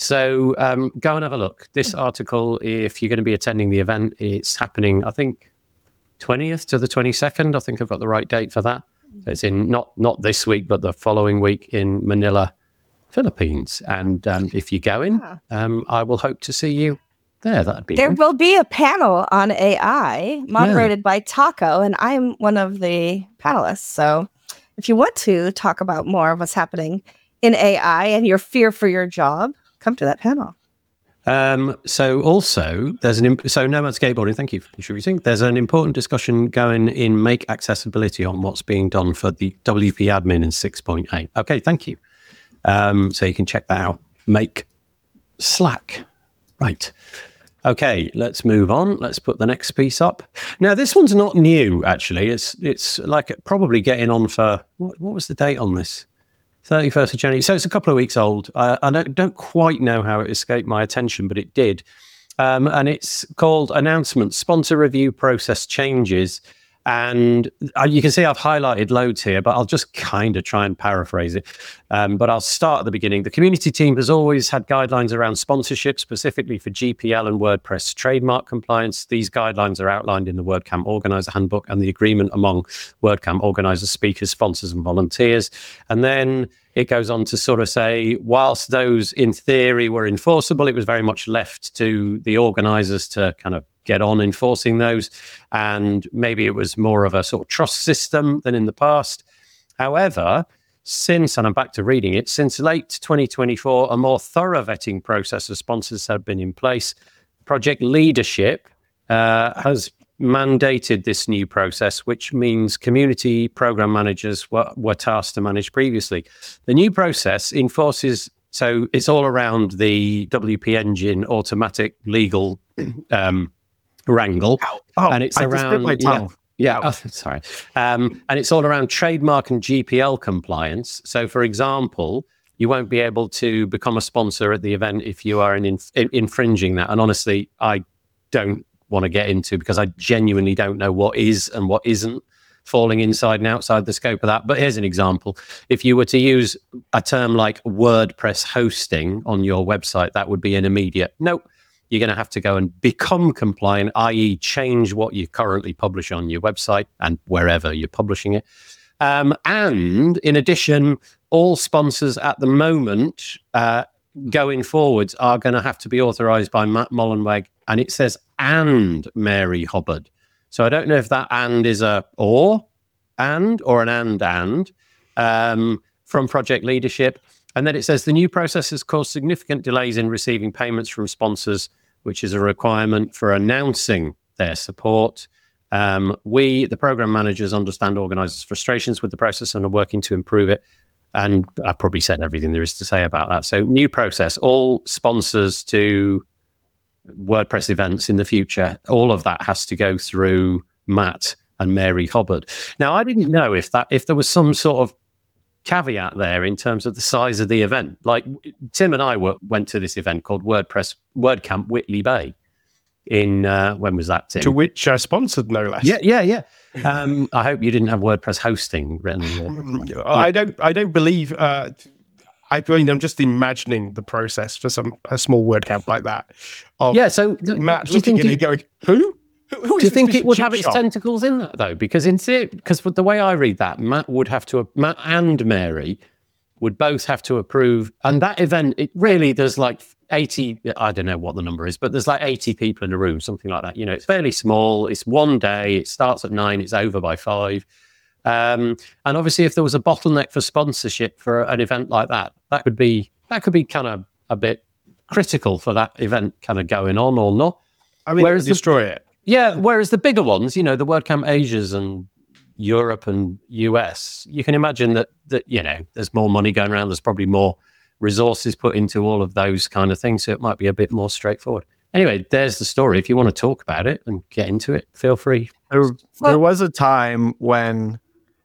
So um, go and have a look. This article, if you're going to be attending the event, it's happening, I think, twentieth to the twenty-second. I think I've got the right date for that. So it's in not not this week, but the following week in Manila, Philippines. And um, if you're going, um, I will hope to see you there. That'd be there good. will be a panel on A I moderated yeah. by Taco, and I'm one of the panelists. So if you want to talk about more of what's happening in A I and your fear for your job, come to that panel. Um, so also there's an, imp- so Nomad Skateboarding, thank you for contributing. There's an important discussion going in Make Accessibility on what's being done for the W P admin in six point eight. Okay, thank you. Um, so you can check that out. Make Slack. Right. Okay, let's move on. Let's put the next piece up. Now, this one's not new, actually. It's, it's like probably getting on for, what, what was the date on this? thirty-first of January. So it's a couple of weeks old. I, I don't, don't quite know how it escaped my attention, but it did. Um, and it's called Announcement, Sponsor Review Process Changes. And uh, you can see I've highlighted loads here, but I'll just kind of try and paraphrase it. Um, but I'll start at the beginning. The community team has always had guidelines around sponsorship, specifically for G P L and WordPress trademark compliance. These guidelines are outlined in the WordCamp Organizer Handbook and the agreement among WordCamp organizers, speakers, sponsors, and volunteers. And then it goes on to sort of say, whilst those in theory were enforceable, it was very much left to the organizers to kind of get on enforcing those. And maybe it was more of a sort of trust system than in the past. However, since, and I'm back to reading it, since late twenty twenty-four, a more thorough vetting process of sponsors have been in place. Project leadership uh, has mandated this new process, which means community program managers were, were tasked to manage previously. The new process enforces, so it's all around the W P Engine automatic legal um, wrangle. Oh, oh, and it's I around, my tongue. yeah, yeah oh, sorry. Um, and it's all around trademark and G P L compliance. So for example, you won't be able to become a sponsor at the event if you are in, in, infringing that. And honestly, I don't want to get into, because I genuinely don't know what is and what isn't falling inside and outside the scope of that. But here's an example. If you were to use a term like WordPress hosting on your website, that would be an immediate, nope, you're going to have to go and become compliant, that is change what you currently publish on your website and wherever you're publishing it. Um, and in addition, all sponsors at the moment uh, going forwards are going to have to be authorized by Matt Mullenweg, and it says and Mary Hubbard. So I don't know if that and is a or and or an and and um, from project leadership. And then it says the new process has caused significant delays in receiving payments from sponsors, which is a requirement for announcing their support. Um, we, the program managers, understand organizers' frustrations with the process and are working to improve it. And I probably said everything there is to say about that. So new process, all sponsors to WordPress events in the future, all of that has to go through Matt and Mary Hubbard. Now, I didn't know if that if there was some sort of caveat there in terms of the size of the event. Like Tim and I were, went to this event called WordPress WordCamp Whitley Bay in uh, when was that, Tim? To which I sponsored, no less. Yeah, yeah, yeah. Um, I hope you didn't have WordPress hosting written there. I don't. I don't believe. Uh, I mean, I'm just imagining the process for some a small WordCamp like that. Of yeah. So Matt do you looking think at it it, going, who? Who, who do you think this it would chip have its shop? tentacles in that though? Because in because the way I read that, Matt would have to Matt and Mary would both have to approve. And that event, it really there's like eighty. I don't know what the number is, but there's like eighty people in a room, something like that. You know, it's fairly small. It's one day. It starts at nine. It's over by five. Um, and obviously, if there was a bottleneck for sponsorship for an event like that, that could be that could be kind of a bit critical for that event kind of going on or not. I mean, Whereas the- destroy it. Yeah, whereas the bigger ones, you know, the WordCamp Asias and Europe and U S, you can imagine that, that, you know, there's more money going around. There's probably more resources put into all of those kind of things. So it might be a bit more straightforward. Anyway, there's the story. If you want to talk about it and get into it, feel free. There, there was a time when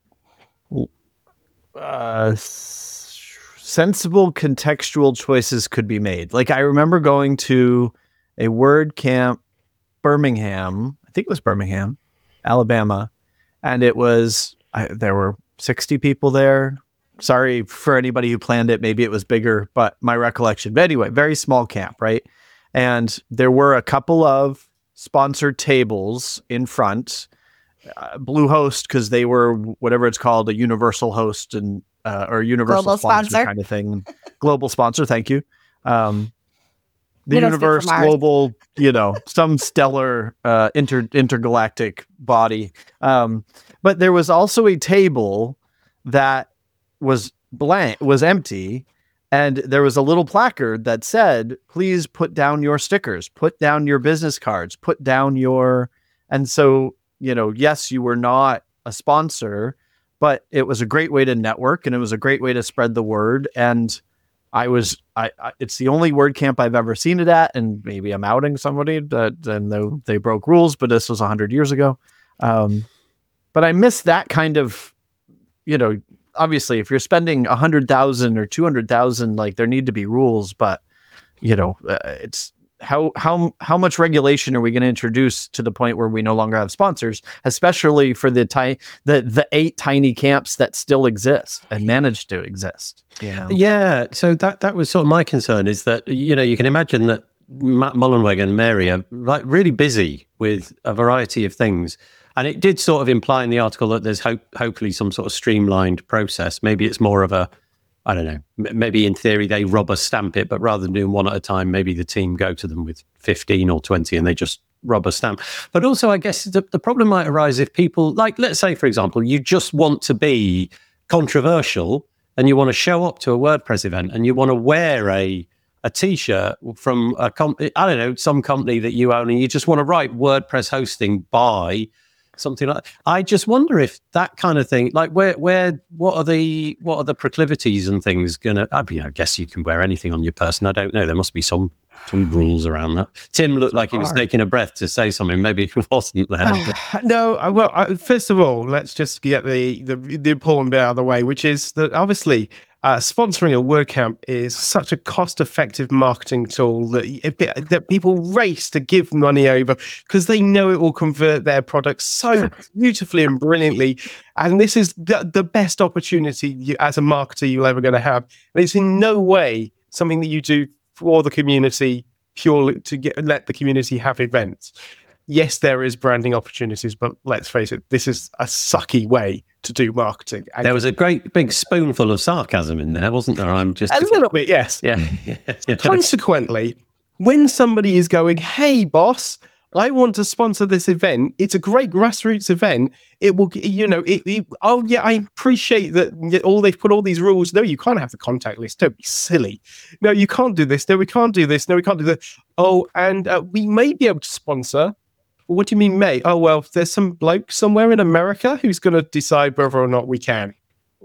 uh, s- sensible contextual choices could be made. Like I remember going to a WordCamp Birmingham, I think it was Birmingham, Alabama, and it was, I, there were sixty people there. Sorry for anybody who planned it. Maybe it was bigger, but my recollection. But anyway, very small camp, right? And there were a couple of sponsored tables in front, uh, Bluehost, because they were whatever it's called, a universal host and uh, or universal Global sponsor, sponsor. kind of thing. Global sponsor, thank you. Um, the We don't speak for universe, Mars. global, you know, some stellar uh, inter intergalactic body. Um, but there was also a table that was blank, was empty. And there was a little placard that said, please put down your stickers, put down your business cards, put down your, and so, you know, yes, you were not a sponsor, but it was a great way to network and it was a great way to spread the word. And I was, I, I it's the only WordCamp I've ever seen it at. And maybe I'm outing somebody that then they, they broke rules, but this was a hundred years ago. Um, but I miss that kind of, you know, obviously if you're spending a hundred thousand or two hundred thousand, like there need to be rules, but you know, uh, it's how, how, how much regulation are we going to introduce to the point where we no longer have sponsors, especially for the ti- the, the eight tiny camps that still exist and manage to exist. You know? Yeah, so that that was sort of my concern is that, you know, you can imagine that Matt Mullenweg and Mary are like really busy with a variety of things. And it did sort of imply in the article that there's hope, hopefully some sort of streamlined process. Maybe it's more of a, I don't know, m- maybe in theory they rubber stamp it, but rather than doing one at a time, maybe the team go to them with fifteen or twenty and they just rubber stamp. But also, I guess the, the problem might arise if people, like, let's say, for example, you just want to be controversial and you want to show up to a WordPress event and you want to wear a a t-shirt from a company, I don't know, some company that you own, and you just want to write WordPress hosting by something like that. I just wonder if that kind of thing, like where, where, what are the, what are the proclivities and things gonna, I mean, I guess you can wear anything on your person. I don't know. There must be some, some rules around that. Tim looked like he was taking a breath to say something. Maybe he wasn't there. No, I, well, I, first of all, let's just get the, the the important bit out of the way, which is that obviously uh, sponsoring a WordCamp is such a cost-effective marketing tool that it, that people race to give money over because they know it will convert their products so beautifully and brilliantly. And this is the, the best opportunity you, as a marketer you're ever going to have. And it's in no way something that you do for the community purely to get let the community have events. Yes, there is branding opportunities, but let's face it, this is a sucky way to do marketing. And There was a great big spoonful of sarcasm in there, wasn't there? I'm just a little bit, yes. yeah. yeah. Consequently, when somebody is going, hey, boss, I want to sponsor this event. It's a great grassroots event. It will, you know, it, it, oh, yeah, I appreciate that all they've put all these rules. No, you can't have the contact list. Don't be silly. No, you can't do this. No, we can't do this. No, we can't do that. Oh, and uh, we may be able to sponsor. What do you mean, may? Oh, well, there's some bloke somewhere in America who's going to decide whether or not we can.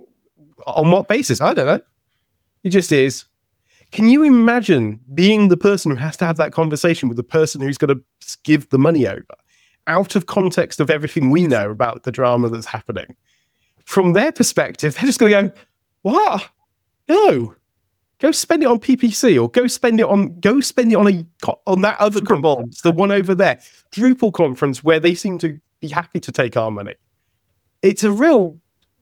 On what basis? I don't know. It just is. Can you imagine being the person who has to have that conversation with the person who's going to give the money over out of context of everything we know about the drama that's happening? From their perspective, they're just going to go, what? No. Go spend it on P P C or go spend it on go spend it on a on that other conference, the one over there, Drupal conference, where they seem to be happy to take our money. It's a real,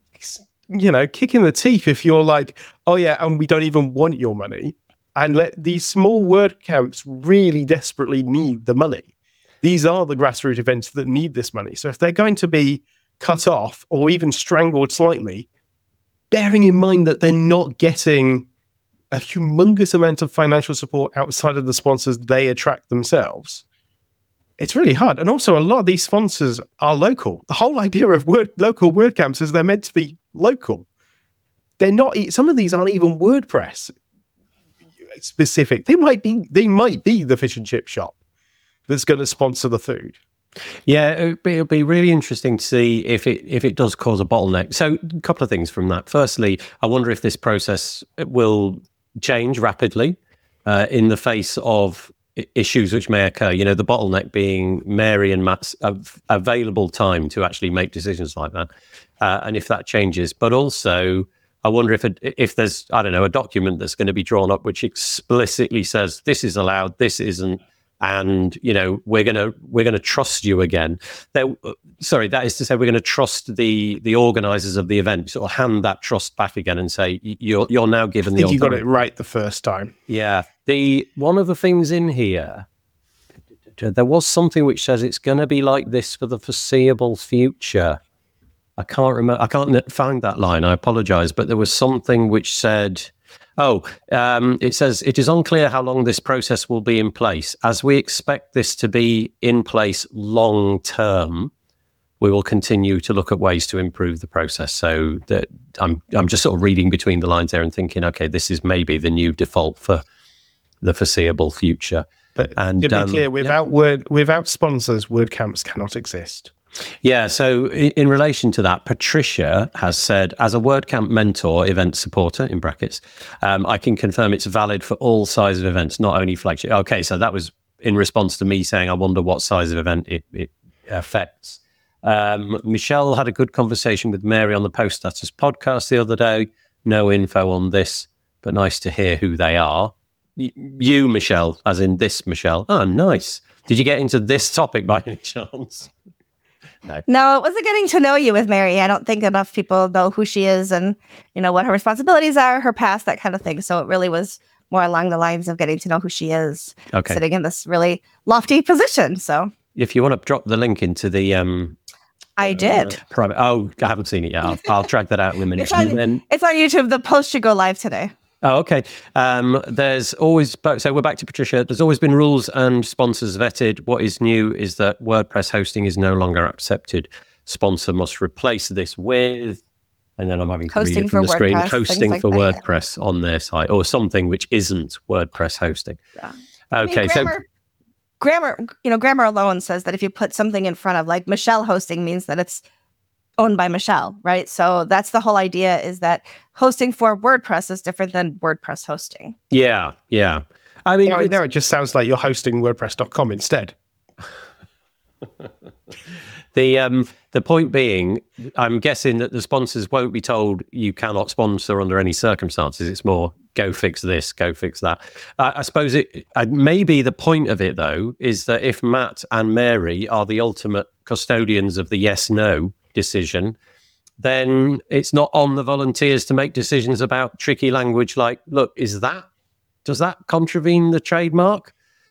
you know, kick in the teeth if you're like, oh yeah, and we don't even want your money. And let these small WordCamps really desperately need the money. These are the grassroots events that need this money. So if they're going to be cut off or even strangled slightly, bearing in mind that they're not getting a humongous amount of financial support outside of the sponsors they attract themselves, it's really hard. And also, a lot of these sponsors are local. The whole idea of word, local WordCamps is they're meant to be local. They're not, some of these aren't even WordPress. specific. They might be. They might be the fish and chip shop that's going to sponsor the food. Yeah, it'll be, it'll be really interesting to see if it if it does cause a bottleneck. So, a couple of things from that. Firstly, I wonder if this process will change rapidly uh, in the face of I- issues which may occur. You know, the bottleneck being Mary and Matt's av- available time to actually make decisions like that, uh, and if that changes. But also, I wonder if it, if there's I don't know a document that's going to be drawn up which explicitly says this is allowed, this isn't. And you know we're gonna we're gonna trust you again. There, sorry, that is to say we're gonna trust the the organisers of the event. Sort of hand that trust back again and say you're you're now given I the. think you got it right the first time. Yeah, the one of the things in here, there was something which says it's going to be like this for the foreseeable future. I can't remember. I can't find that line. I apologise, but there was something which said. Oh, um, it says, it is unclear how long this process will be in place. As we expect this to be in place long term, we will continue to look at ways to improve the process. So that I'm I'm just sort of reading between the lines there and thinking, okay, this is maybe the new default for the foreseeable future. But and to be um, clear, without word without sponsors, WordCamps cannot exist. Yeah, so in, in relation to that, Patricia has said, as a WordCamp mentor, event supporter, in brackets, um, I can confirm it's valid for all sizes of events, not only flagship. Okay, so that was in response to me saying, I wonder what size of event it, it affects. Um, Michelle had a good conversation with Mary on the Post Status podcast the other day. No info on this, but nice to hear who they are. Y- you, Michelle, as in this Michelle. Oh, nice. Did you get into this topic by any chance? No. No, it wasn't getting to know you with Mary. I don't think enough people know who she is and, you know, what her responsibilities are, her past, that kind of thing. So it really was more along the lines of getting to know who she is, okay. Sitting in this really lofty position. So if you want to drop the link into the... Um, I did. Uh, private. Oh, I haven't seen it yet. I'll, I'll track that out in a minute. It's on, and then, it's on YouTube. The post should go live today. Oh, okay. Um, there's always, so we're back to Patricia. There's always been rules and sponsors vetted. What is new is that WordPress hosting is no longer accepted. Sponsor must replace this with, and then I'm having to hosting read it from the screen, WordPress, hosting like for that. WordPress on their site or something which isn't WordPress hosting. Yeah. Okay, I mean, so grammar, grammar, you know, grammar alone says that if you put something in front of like Michelle hosting means that it's owned by Michelle, right? So that's the whole idea, is that hosting for WordPress is different than WordPress hosting. yeah, yeah. I mean, Now, it's- now it just sounds like you're hosting WordPress dot com instead. The um the point being, I'm guessing that the sponsors won't be told you cannot sponsor under any circumstances. It's more go fix this, go fix that. Uh, I suppose it uh, maybe the point of it though is that if Matt and Mary are the ultimate custodians of the yes no decision, then it's not on the volunteers to make decisions about tricky language like, look, is that does that contravene the trademark?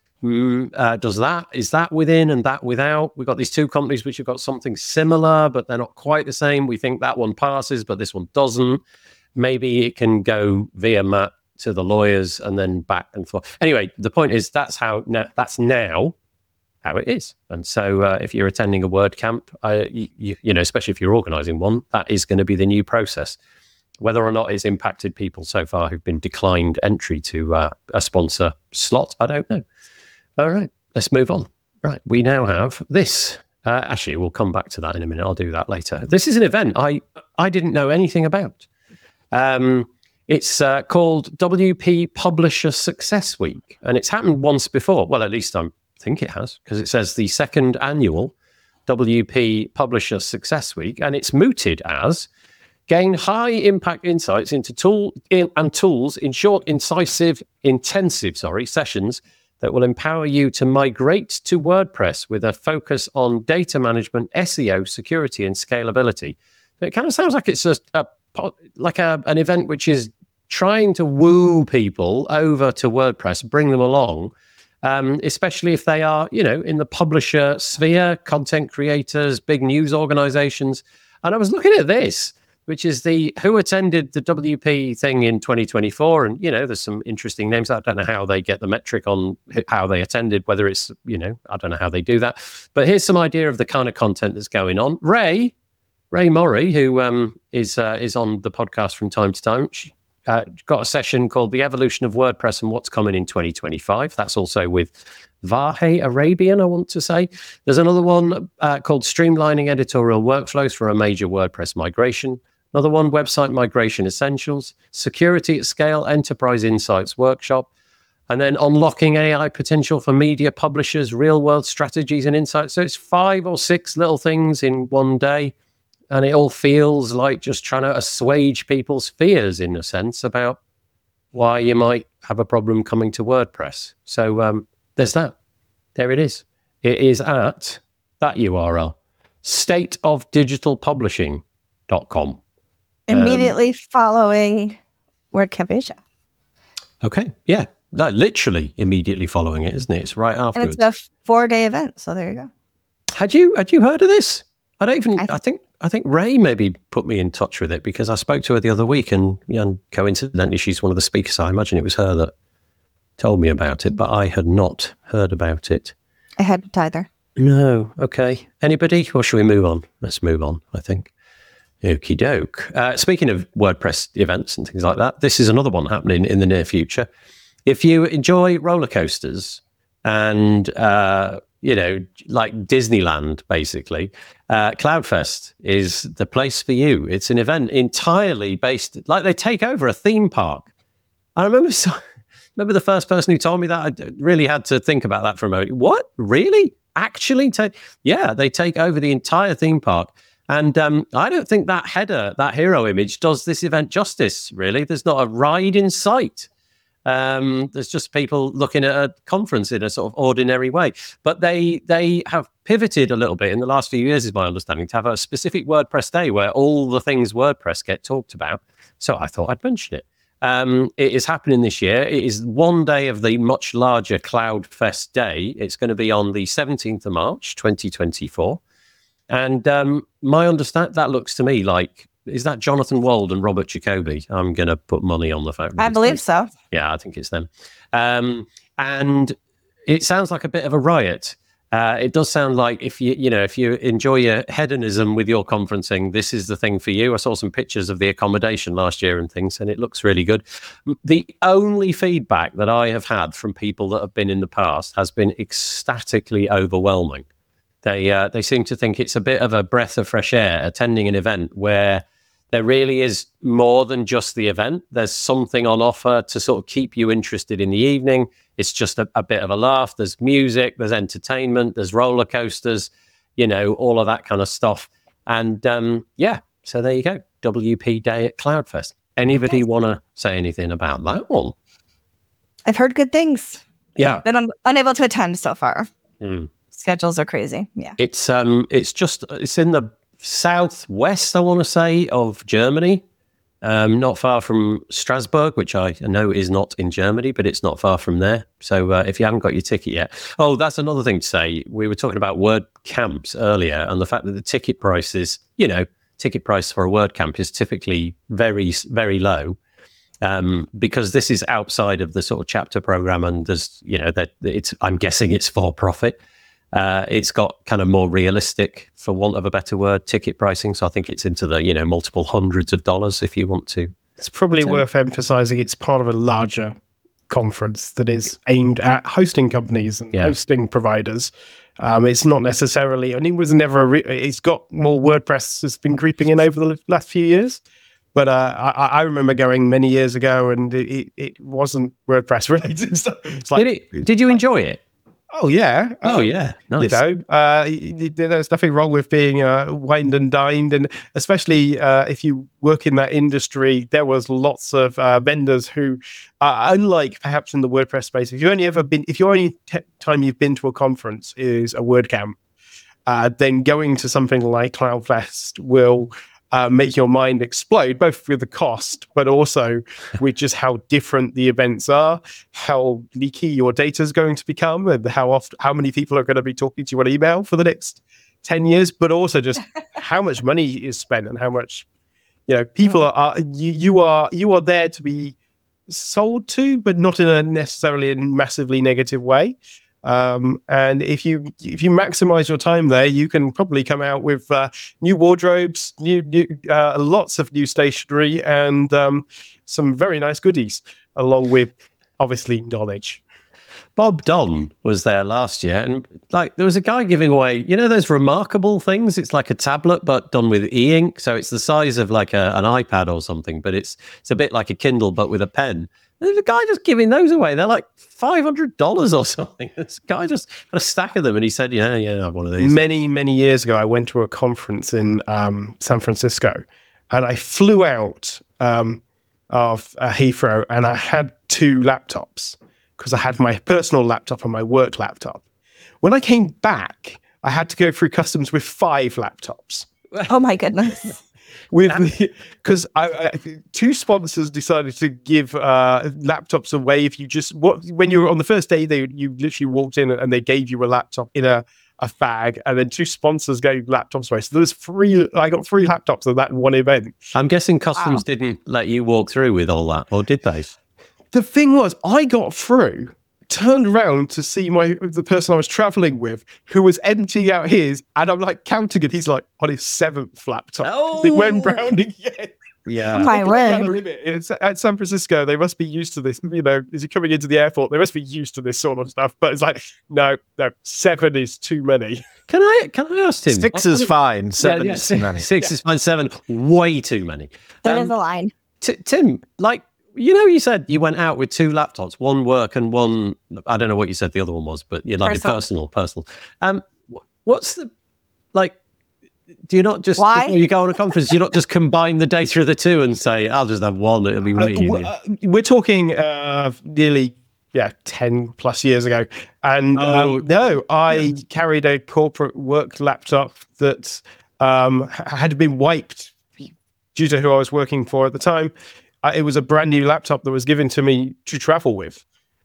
Mm, uh, does that, is that within and that without? We've got these two companies which have got something similar, but they're not quite the same. We think that one passes, but this one doesn't. Maybe it can go via Matt to the lawyers and then back and forth. Anyway, the point is that's how, na- that's now how it is. And so uh, if you're attending a WordCamp, uh, you, you, you know, especially if you're organising one, that is going to be the new process. Whether or not it's impacted people so far who've been declined entry to uh, a sponsor slot, I don't know. All right, let's move on. Right, we now have this. Uh, actually, we'll come back to that in a minute. I'll do that later. This is an event I I didn't know anything about. Um, it's uh, called W P Publisher Success Week, and it's happened once before. Well, at least I think it has, because it says the second annual W P Publisher Success Week, and it's mooted as gain high impact insights into tool in, and tools in short, incisive, intensive, sorry, sessions that will empower you to migrate to WordPress with a focus on data management, S E O, security, and scalability. It kind of sounds like it's just a, like a, an event which is trying to woo people over to WordPress, bring them along, um, especially if they are, you know, in the publisher sphere, content creators, big news organizations. And I was looking at this, which is the who attended the W P thing in twenty twenty-four. And, you know, there's some interesting names. I don't know how they get the metric on how they attended, whether it's, you know, I don't know how they do that. But here's some idea of the kind of content that's going on. Ray, Ray Morrie, who um, is uh, is on the podcast from time to time. uh, got a session called The Evolution of WordPress and What's Coming in twenty twenty-five. That's also with Vahe Arabian, I want to say. There's another one uh, called Streamlining Editorial Workflows for a Major WordPress Migration. Another one, Website Migration Essentials, Security at Scale Enterprise Insights Workshop, and then Unlocking A I Potential for Media Publishers, Real World Strategies and Insights. So it's five or six little things in one day, and it all feels like just trying to assuage people's fears, in a sense, about why you might have a problem coming to WordPress. So um, there's that. There it is. It is at that U R L, state of digital publishing dot com. Immediately um, following WordCamp Asia. Okay, yeah. No, literally immediately following it, isn't it? It's right afterwards. And it's a four-day event, so there you go. Had you had you heard of this? I don't even. I, th- I I think I think Ray maybe put me in touch with it because I spoke to her the other week, and, and coincidentally, she's one of the speakers. So I imagine it was her that told me about it, but I had not heard about it. I hadn't either. No. Okay. Anybody? Or should we move on? Let's move on, I think. Okie doke. Uh, speaking of WordPress events and things like that, this is another one happening in the near future. If you enjoy roller coasters and, uh, you know, like Disneyland, basically, uh, CloudFest is the place for you. It's an event entirely based, like they take over a theme park. I remember, so, remember the first person who told me that. I really had to think about that for a moment. What? Really? Actually? Take? Yeah, they take over the entire theme park. And um, I don't think that header, that hero image, does this event justice, really. There's not a ride in sight. Um, there's just people looking at a conference in a sort of ordinary way. But they they have pivoted a little bit in the last few years, is my understanding, to have a specific WordPress day where all the things WordPress get talked about. So I thought I'd mention it. Um, it is happening this year. It is one day of the much larger CloudFest day. It's going to be on the seventeenth of March, twenty twenty-four. And um, my understand that looks to me like, is that Jonathan Wald and Robert Jacoby? I'm going to put money on the fact. I believe so. Yeah, I think it's them. Um, and it sounds like a bit of a riot. Uh, it does sound like if you, you know, if you enjoy your hedonism with your conferencing, this is the thing for you. I saw some pictures of the accommodation last year and things, and it looks really good. The only feedback that I have had from people that have been in the past has been ecstatically overwhelming. They uh, they seem to think it's a bit of a breath of fresh air attending an event where there really is more than just the event. There's something on offer to sort of keep you interested in the evening. It's just a, a bit of a laugh. There's music, there's entertainment, there's roller coasters, you know, all of that kind of stuff. And um, yeah, so there you go. W P Day at CloudFest. Anybody want to say anything about that one? I've heard good things. Yeah. But I'm unable to attend so far. Mm. Schedules are crazy. Yeah. It's um it's just it's in the southwest, I want to say, of Germany. Um, not far from Strasbourg, which I know is not in Germany, but it's not far from there. So uh, if you haven't got your ticket yet. Oh, that's another thing to say. We were talking about WordCamps earlier and the fact that the ticket price is, you know, ticket price for a WordCamp is typically very, very low. Um, because this is outside of the sort of chapter program and there's, you know, that it's, I'm guessing it's for profit. Uh, it's got kind of more realistic, for want of a better word, ticket pricing. So I think it's into the, you know, multiple hundreds of dollars if you want to. It's probably so, worth emphasizing it's part of a larger conference that is aimed at hosting companies and yeah. hosting providers. Um, it's not necessarily, and it was never, a re- it's got more WordPress has been creeping in over the last few years. But uh, I, I remember going many years ago and it, it wasn't WordPress related. So it's like, did, it, did you enjoy it? Oh, yeah. Oh, yeah. Nice. You know, uh, there's nothing wrong with being uh, wined and dined. And especially uh, if you work in that industry, there was lots of uh, vendors who, uh, unlike perhaps in the WordPress space, if you only ever been, if your only t- time you've been to a conference is a WordCamp, uh, then going to something like CloudFest will Uh, make your mind explode, both with the cost, but also with just how different the events are, how leaky your data is going to become, and how often, how many people are going to be talking to you on email for the next ten years, but also just how much money is spent and how much, you know, people are, are you, you are, you are there to be sold to, but not in a necessarily a massively negative way. Um, and if you if you maximize your time there, you can probably come out with uh, new wardrobes, new, new uh, lots of new stationery, and um, some very nice goodies, along with obviously knowledge. Bob Don was there last year, and like there was a guy giving away, you know, those remarkable things. It's like a tablet, but done with e-ink, so it's the size of like a, an iPad or something, but it's it's a bit like a Kindle, but with a pen. There's a guy just giving those away. They're like five hundred dollars or something. This guy just had a stack of them, and he said, "Yeah, yeah, I have one of these." Many many years ago, I went to a conference in um, San Francisco, and I flew out um, of uh, Heathrow, and I had two laptops, because I had my personal laptop and my work laptop. When I came back, I had to go through customs with five laptops. Oh my goodness. With because I, I, two sponsors decided to give uh, laptops away if you just what when you were on the first day, they you literally walked in and they gave you a laptop in a, a bag, and then two sponsors gave laptops away. So there was three. I got three laptops at that one event. I'm guessing customs wow. didn't let you walk through with all that, or did they? The thing was, I got through, turned around to see my the person I was traveling with, who was emptying out his, and I'm like counting it. He's like on his seventh laptop. Oh, he went round again. Yeah, oh my word. It's at San Francisco. They must be used to this. You know, is he coming into the airport? They must be used to this sort of stuff. But it's like, no, no, seven is too many. Can I can I ask Tim? Six is fine. Seven yeah, yeah, is six, too many. Six yeah. is fine. Seven, way too many. That um, is a line. T- Tim, like. You know, you said you went out with two laptops, one work and one, I don't know what you said the other one was, but you like personal, personal. personal. Um, what's the, like, do you not just, Why? Before you go on a conference, do you not just combine the data of the two and say, I'll just have one, it'll be really uh, easy. Uh, we're talking uh, nearly, yeah, ten plus years ago. And oh, um, no, I yeah. carried a corporate work laptop that um, had been wiped due to who I was working for at the time. It was a brand new laptop that was given to me to travel with.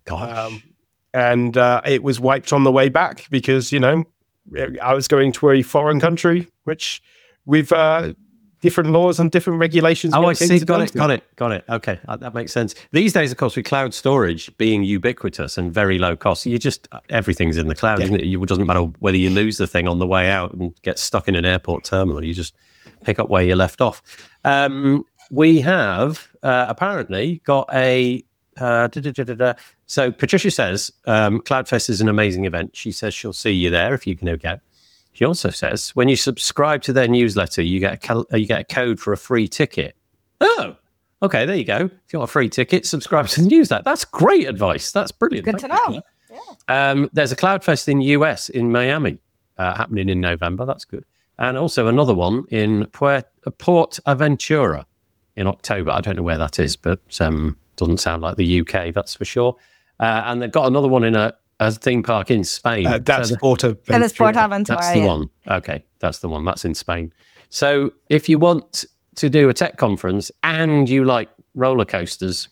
Um, and uh, it was wiped on the way back because, you know, I was going to a foreign country, which with uh, different laws and different regulations. Oh, I see. Got it. Got it. Got it. Okay. Uh, that makes sense. These days, of course, with cloud storage being ubiquitous and very low cost, you just, everything's in the cloud, yeah. isn't it? It doesn't matter whether you lose the thing on the way out and get stuck in an airport terminal. You just pick up where you left off. Um, We have uh, apparently got a. Uh, da, da, da, da, da. So Patricia says um, CloudFest is an amazing event. She says she'll see you there if you can go. She also says when you subscribe to their newsletter, you get a cal- you get a code for a free ticket. Oh, okay, there you go. If you want a free ticket, subscribe to the newsletter. That's great advice. That's brilliant. Good Thank to know. Yeah. Um, there's a CloudFest in U S in Miami uh, happening in November. That's good, and also another one in Puerto, Port Aventura. In October. I don't know where that is, but um, doesn't sound like the U K, that's for sure. Uh, and they've got another one in a, a theme park in Spain. Uh, that's so Portaventura. That is Portaventura. That's the yeah. one. Okay, that's the one. That's in Spain. So if you want to do a tech conference and you like roller coasters,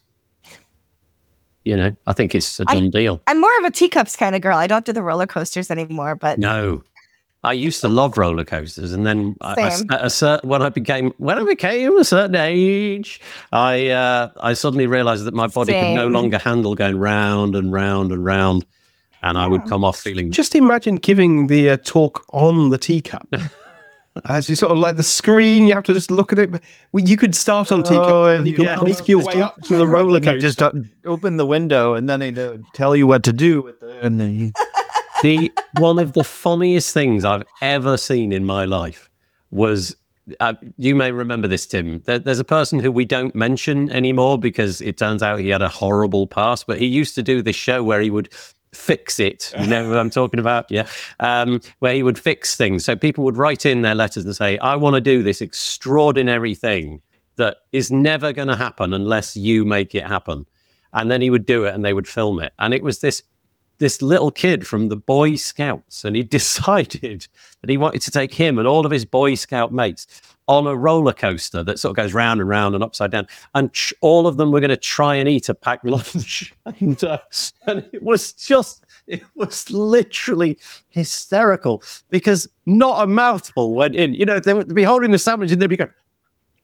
you know, I think it's a done I, deal. I'm more of a teacups kind of girl. I don't do the roller coasters anymore, but no. I used to love roller coasters, and then I, I, at a certain, when I became when I became a certain age, I uh, I suddenly realised that my body Same. could no longer handle going round and round and round, and I would come off feeling. Just imagine giving the uh, talk on the teacup. As you sort of like the screen, you have to just look at it. Well, you could start on teacup, oh, and you can yeah. make your way up to the roller coaster. Just open the window, and then they tell you what to do with it, and then you. The one of the funniest things I've ever seen in my life was, uh, you may remember this, Tim. There, there's a person who we don't mention anymore because it turns out he had a horrible past, but he used to do this show where he would fix it. You know what I'm talking about? Yeah. Um, where he would fix things. So people would write in their letters and say, I want to do this extraordinary thing that is never going to happen unless you make it happen. And then he would do it and they would film it. And it was this this little kid from the Boy Scouts, and he decided that he wanted to take him and all of his Boy Scout mates on a roller coaster that sort of goes round and round and upside down, and ch- all of them were going to try and eat a packed lunch. and, uh, and it was just, it was literally hysterical because not a mouthful went in. You know, they would be holding the sandwich and they'd be going,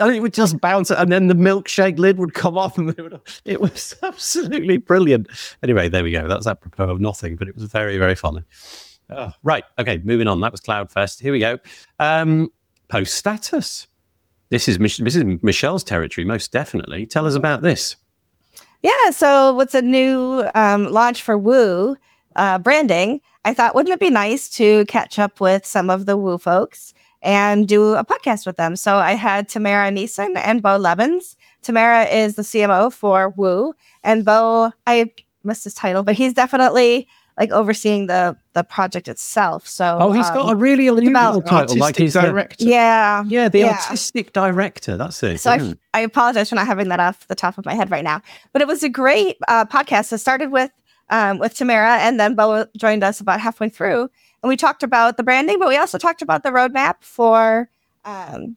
and it would just bounce, and then the milkshake lid would come off, and it, would, it was absolutely brilliant. Anyway, there we go. That's apropos of nothing, but it was very, very funny. Oh, right. Okay, moving on. That was Cloudfest. Here we go. Um, post status. This is Mich- this is Michelle's territory, most definitely. Tell us about this. Yeah, so what's a new um, launch for Woo uh, branding? I thought, wouldn't it be nice to catch up with some of the Woo folks and do a podcast with them? So I had Tamara Neeson and Bo Levens. Tamara is the C M O for Woo, and Bo, I missed his title, but he's definitely like overseeing the the project itself. So oh, he's um, got a really unusual title, like he's the, director. yeah, yeah, the yeah. artistic director. That's it. So yeah. I, I apologize for not having that off the top of my head right now, but it was a great uh, podcast. It started with um, with Tamara, and then Bo joined us about halfway through, and we talked about the branding, but we also talked about the roadmap for um,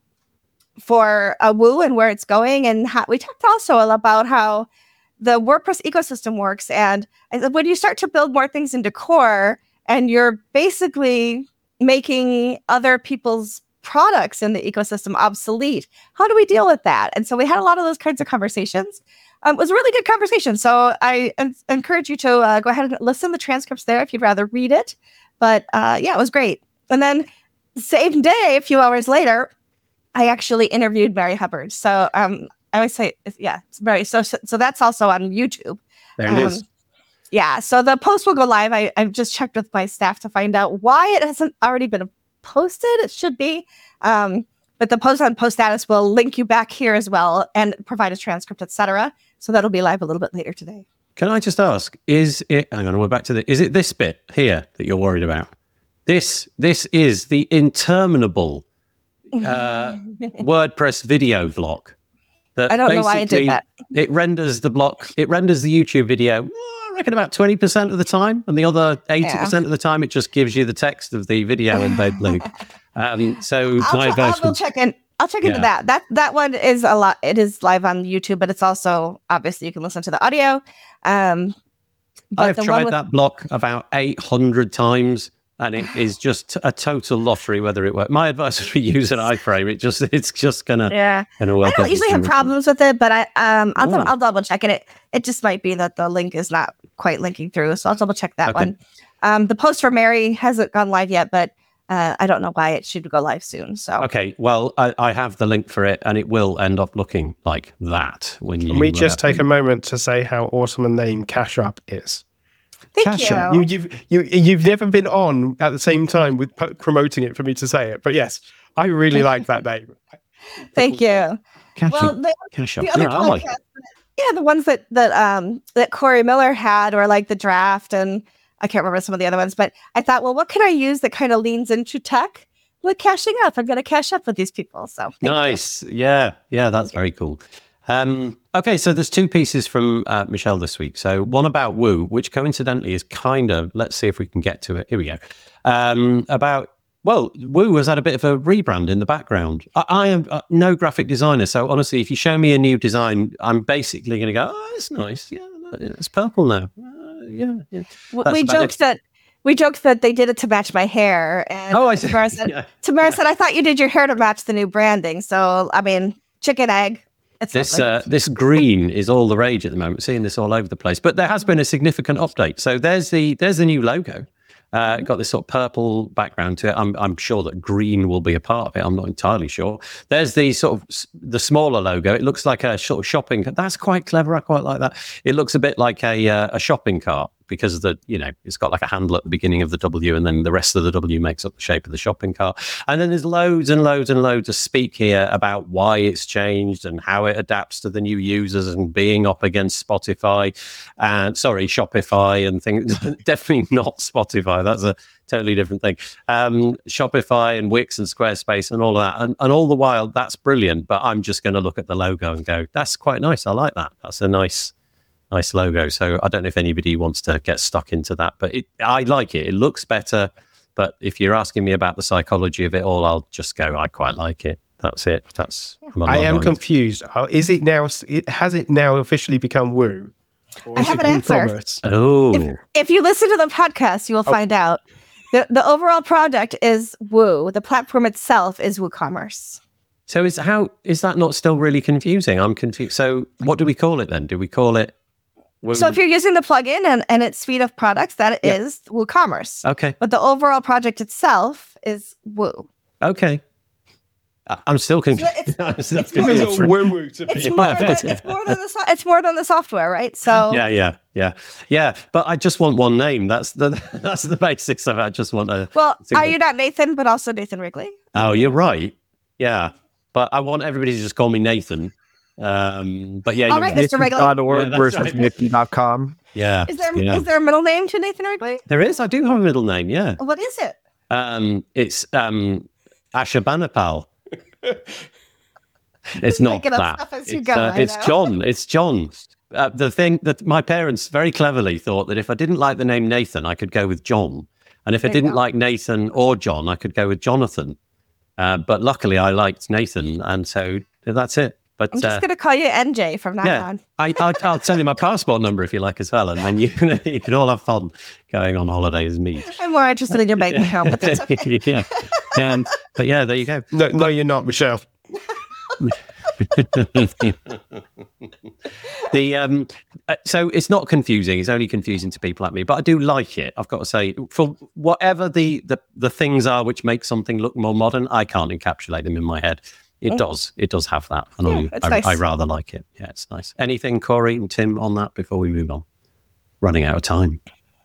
for uh, Woo and where it's going, and how, we talked also about how the WordPress ecosystem works. And I said, when you start to build more things into core, and you're basically making other people's products in the ecosystem obsolete, how do we deal with that? And so we had a lot of those kinds of conversations. Um, it was a really good conversation. So I en- encourage you to uh, go ahead and listen to the transcripts there if you'd rather read it. But uh, yeah, it was great. And then same day, a few hours later, I actually interviewed Mary Hubbard. So um, I always say, yeah, it's Mary. So, so so that's also on YouTube. There it um, is. Yeah, so the post will go live. I, I've just checked with my staff to find out why it hasn't already been posted. It should be. Um, but the post on post status will link you back here as well and provide a transcript, et cetera. So that'll be live a little bit later today. Can I just ask, is it, hang on, we're back to the, is it this bit here that you're worried about? This, this is the interminable uh, WordPress video block. That I don't know why I did that. It renders the block, it renders the YouTube video, well, I reckon about twenty percent of the time. And the other eighty percent yeah. of the time, it just gives you the text of the video embed link. Um, so I'll, my I'll, version, I'll check in. I'll check yeah. into that. That that one is a lot. It is live on YouTube, but it's also obviously you can listen to the audio. Um, I've tried with- that block about eight hundred times. And it is just a total lottery whether it works. My advice would be use an iframe. It just it's just gonna yeah. Gonna work I don't usually have problems with it, but I um I'll, oh. I'll double check it. It it just might be that the link is not quite linking through, so I'll double check that okay. one. Um, the post for Mary hasn't gone live yet, but uh, I don't know why it should go live soon. So okay, well I, I have the link for it, and it will end up looking like that when you. Can we just uh, take a moment to say how awesome a name Cash Up is? Thank Cash you. Up. you. You've you, you've never been on at the same time with p- promoting it for me to say it, but yes, I really like that name. Thank you. Cash well, up. the, Cash the up. other Yeah, I like podcasts, yeah, the ones that that um that Corey Miller had, or like the Draft, and I can't remember some of the other ones, but I thought, well, what can I use that kind of leans into tech? Like cashing up. I'm going to cash up with these people. So nice. You. Yeah, yeah, that's very cool. Um, okay, so there's two pieces from uh, Michelle this week. So one about Woo, which coincidentally is kind of, let's see if we can get to it. Here we go. Um, about, well, Woo has had a bit of a rebrand in the background. I, I am uh, no graphic designer, so honestly, if you show me a new design, I'm basically going to go, oh, it's nice. Yeah, it's purple now. Uh, yeah, yeah. Well, we joked it. that we joked that they did it to match my hair. And oh, I see. Tamara said, yeah. Tamara said, I thought you did your hair to match the new branding. So, I mean, chicken egg. It's this uh, this green is all the rage at the moment. Seeing this all over the place, but there has been a significant update. So there's the there's the new logo. Uh, got this sort of purple background to it. I'm I'm sure that green will be a part of it. I'm not entirely sure. There's the sort of the smaller logo. It looks like a sort of shopping. That's quite clever. I quite like that. It looks a bit like a uh, a shopping cart, because of the, you know, it's got like a handle at the beginning of the W, and then the rest of the W makes up the shape of the shopping cart. And then there's loads and loads and loads of speak here about why it's changed and how it adapts to the new users and being up against Spotify and sorry, Shopify and things. Definitely not Spotify. That's a totally different thing. Um, Shopify and Wix and Squarespace and all of that. And, and all the while, that's brilliant. But I'm just going to look at the logo and go, that's quite nice. I like that. That's a nice... Nice logo. So I don't know if anybody wants to get stuck into that, but it, I like it. It looks better. But if you're asking me about the psychology of it all, I'll just go, I quite like it. That's it. That's. I am confused. Is it now? It has it now officially become Woo? I have an answer. Oh, if, if you listen to the podcast, you will oh. find out. the The overall product is Woo. The platform itself is WooCommerce. So is how is that not still really confusing? I'm confused. So what do we call it then? Do we call it? So if you're using the plugin and, and its suite of products, that Yeah. is WooCommerce. Okay. But the overall project itself is Woo. Okay. I- I'm still confused. it's- I'm still it's more confused. than- woo-woo to It's me. more, Yeah. than, it's, more than the, so- it's more than the software, right? So Yeah, yeah, yeah, yeah. But I just want one name. That's the that's the basics of it. I just want a. well, single- are you not Nathan, but also Nathan Wrigley? Oh, you're right. Yeah, but I want everybody to just call me Nathan. Um, but yeah, All you're right, right. Mister Wrigley. dot org Yeah, that's versus right. Nifty dot com. Yeah, Is there is yeah. there a middle name to Nathan Wrigley? There is. I do have a middle name. Yeah. What is it? Um, it's um, Ashurbanipal. It's not making up that. stuff as you It's, go, uh, I it's know. John. It's John. Uh, the thing that my parents very cleverly thought that if I didn't like the name Nathan, I could go with John, and if I There you didn't go. like Nathan or John, I could go with Jonathan. Uh, but luckily, I liked Nathan, and so that's it. But I'm just uh, gonna call you N J from now yeah, on. I, I, I'll tell you my passport number if you like as well, and then you can you can all have fun going on holiday as me. I'm more interested in your bank account, but that's okay. yeah, and but yeah, there you go. No, no, you're not, Michelle. the um, uh, so it's not confusing. It's only confusing to people like me, but I do like it. I've got to say, for whatever the the, the things are which make something look more modern, I can't encapsulate them in my head. It does. It does have that, and Yeah, I, it's I, nice. I rather like it. Yeah, it's nice. Anything, Corey and Tim, on that before we move on? Running out of time.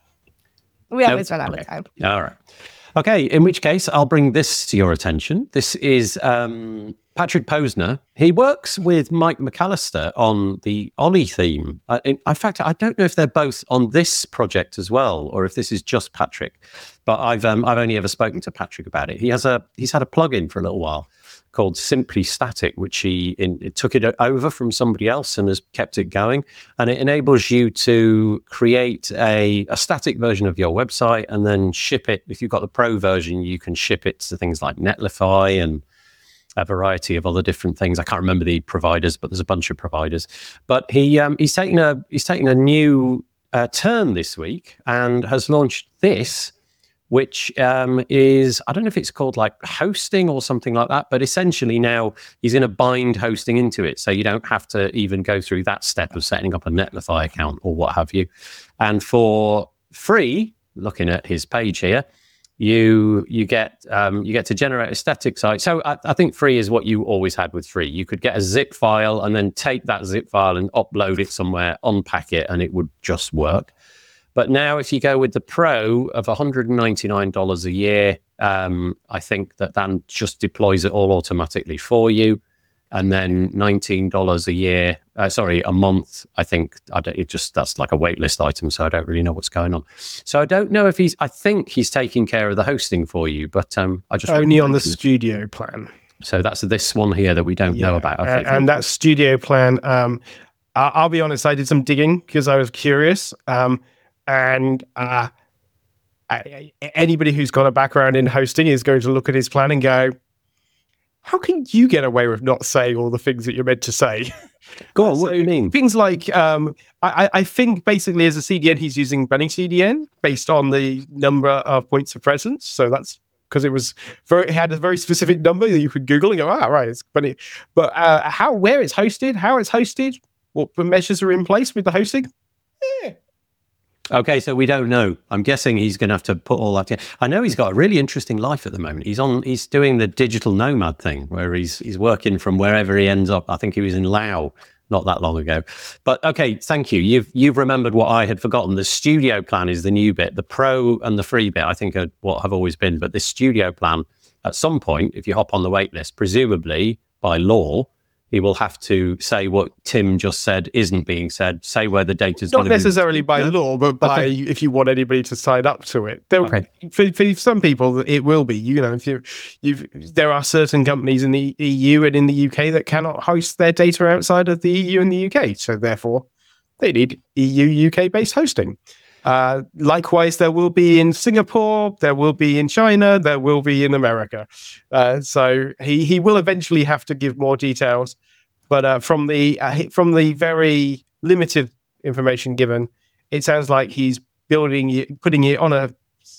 We always Nope. run out Okay. of time. All right. Okay, in which case I'll bring this to your attention. This is um, Patrick Posner. He works with Mike McAllister on the Ollie theme. Uh, in, in fact, I don't know if they're both on this project as well, or if this is just Patrick. But I've um, I've only ever spoken to Patrick about it. He has a he's had a plugin for a little while called Simply Static, which he in, it took it over from somebody else and has kept it going. And it enables you to create a, a static version of your website and then ship it. If you've got the pro version, you can ship it to things like Netlify and a variety of other different things. I can't remember the providers, but there's a bunch of providers. But he um, he's taken a he's taken a new uh, turn this week and has launched this, which um, is, I don't know if it's called like hosting or something like that, but essentially now he's going to bind hosting into it. So you don't have to even go through that step of setting up a Netlify account or what have you. And for free, looking at his page here, you you get um, you get to generate a static site. So I, I think free is what you always had with free. You could get a zip file and then take that zip file and upload it somewhere, unpack it, and it would just work. But now, if you go with the Pro of one hundred ninety-nine dollars a year, um, I think that that just deploys it all automatically for you. And then nineteen dollars a year, uh, sorry, a month, I think I don't, it just, that's like a waitlist item. So I don't really know what's going on. So I don't know if he's, I think he's taking care of the hosting for you, but um, I just. Only on the studio plan. So that's this one here that we don't know about. I And, think. and that studio plan, um, I- I'll be honest, I did some digging because I was curious. Um, and uh, I, I- anybody who's got a background in hosting is going to look at his plan and go, how can you get away with not saying all the things that you're meant to say? Go on, what do you mean? Things like, um, I, I- I think basically as a C D N, he's using Bunny C D N based on the number of points of presence. So that's because it was very, it had a very specific number that you could Google and go, ah, right, it's Bunny. But uh, how, where it's hosted, how it's hosted, what measures are in place with the hosting? Yeah. Okay, so we don't know. I'm guessing he's going to have to put all that together. I know he's got a really interesting life at the moment. He's on. He's doing the digital nomad thing, where he's he's working from wherever he ends up. I think he was in Laos not that long ago. But okay, thank you. You've you've remembered what I had forgotten. The studio plan is the new bit. The pro and the free bit, I think, are what have always been. But the studio plan, at some point, if you hop on the wait list, presumably by law, he will have to say what Tim just said isn't being said, say where the data's Not going to be. necessarily by Yeah. law, but by Okay. if you want anybody to sign up to it. There, Okay. for, for some people, it will be. You know, if you, you've, there are certain companies in the E U and in the U K that cannot host their data outside of the E U and the U K, so therefore they need E U U K based hosting. Uh, likewise, there will be in Singapore, there will be in China, there will be in America. Uh, so he he will eventually have to give more details. But uh, from the uh, from the very limited information given, it sounds like he's building it, putting it on a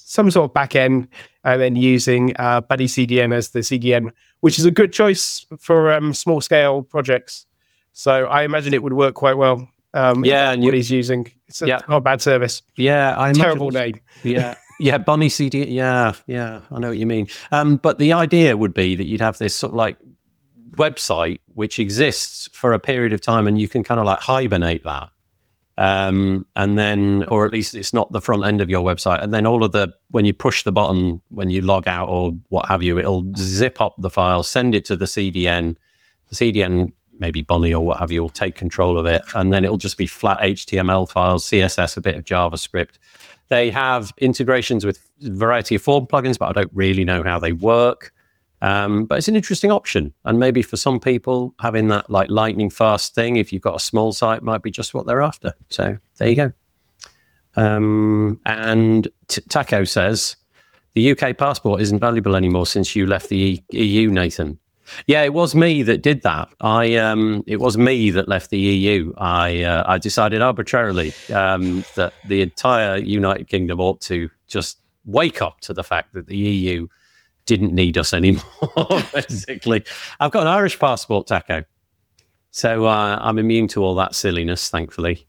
some sort of back end, and then using uh, Buddy C D N as the C D N, which is a good choice for um, small scale projects. So I imagine it would work quite well. Um, Yeah, and what you- he's using. It's a, Yeah. not a bad service. Yeah, I imagine- Terrible name. Yeah, yeah, Bunny C D. Yeah, yeah, I know what you mean. Um, but the idea would be that you'd have this sort of like website which exists for a period of time, and you can kind of like hibernate that, um, and then, or at least it's not the front end of your website, and then all of the when you push the button when you log out or what have you, it'll zip up the file, send it to the C D N. The C D N, maybe Bunny or what have you, will take control of it, and then it'll just be flat H T M L files, C S S, a bit of JavaScript. They have integrations with a variety of form plugins, but I don't really know how they work. Um, but it's an interesting option, and maybe for some people, having that like lightning fast thing, if you've got a small site, might be just what they're after. So there you go. Um, and T- Taco says the U K passport isn't valuable anymore since you left the E- EU, Nathan. Yeah, it was me that did that. I um, it was me that left the E U. I uh, I decided arbitrarily um, that the entire United Kingdom ought to just wake up to the fact that the E U didn't need us anymore. Basically, I've got an Irish passport, Taco, so uh, I'm immune to all that silliness, thankfully.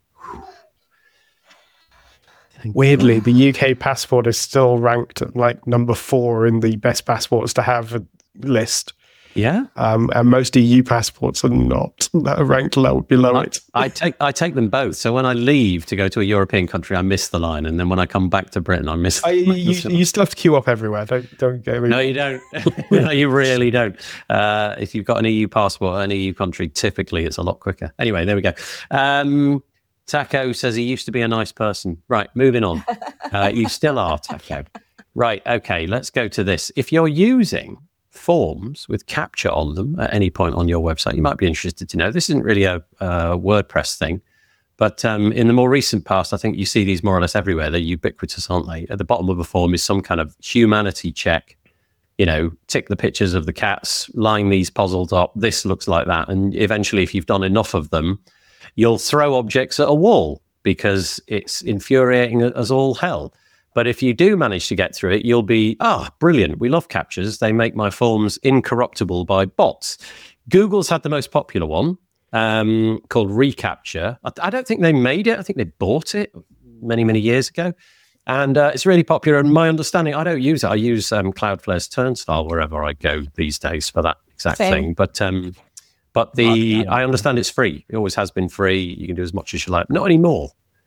Weirdly, the U K passport is still ranked at like number four in the best passports to have list. Yeah, Um, and most E U passports are not are ranked low below I, it. I take I take them both. So when I leave to go to a European country, I miss the line, and then when I come back to Britain, I miss. I, you, you still have to queue up everywhere. Don't don't go. No, you don't. No, you really don't. Uh, if you've got an E U passport, an E U country, typically it's a lot quicker. Anyway, there we go. Um, Taco says he used to be a nice person. Right, moving on. Uh, you still are, Taco. Right, okay, let's go to this. If you're using forms with capture on them at any point on your website, you might be interested to know. This isn't really a, a WordPress thing, but um, in the more recent past, I think you see these more or less everywhere. They're ubiquitous, aren't they? At the bottom of a form is some kind of humanity check. You know, tick the pictures of the cats, line these puzzles up. This looks like that. And eventually, if you've done enough of them, you'll throw objects at a wall because it's infuriating as all hell. But if you do manage to get through it, you'll be, ah, oh, brilliant. We love captures. They make my forms incorruptible by bots. Google's had the most popular one um, called Recapture. I, I don't think they made it. I think they bought it many, many years ago. And uh, it's really popular. And my understanding, I don't use it. I use um, Cloudflare's Turnstile wherever I go these days for that exact Same. thing. But um, but the I understand it's free. It always has been free. You can do as much as you like. Not anymore.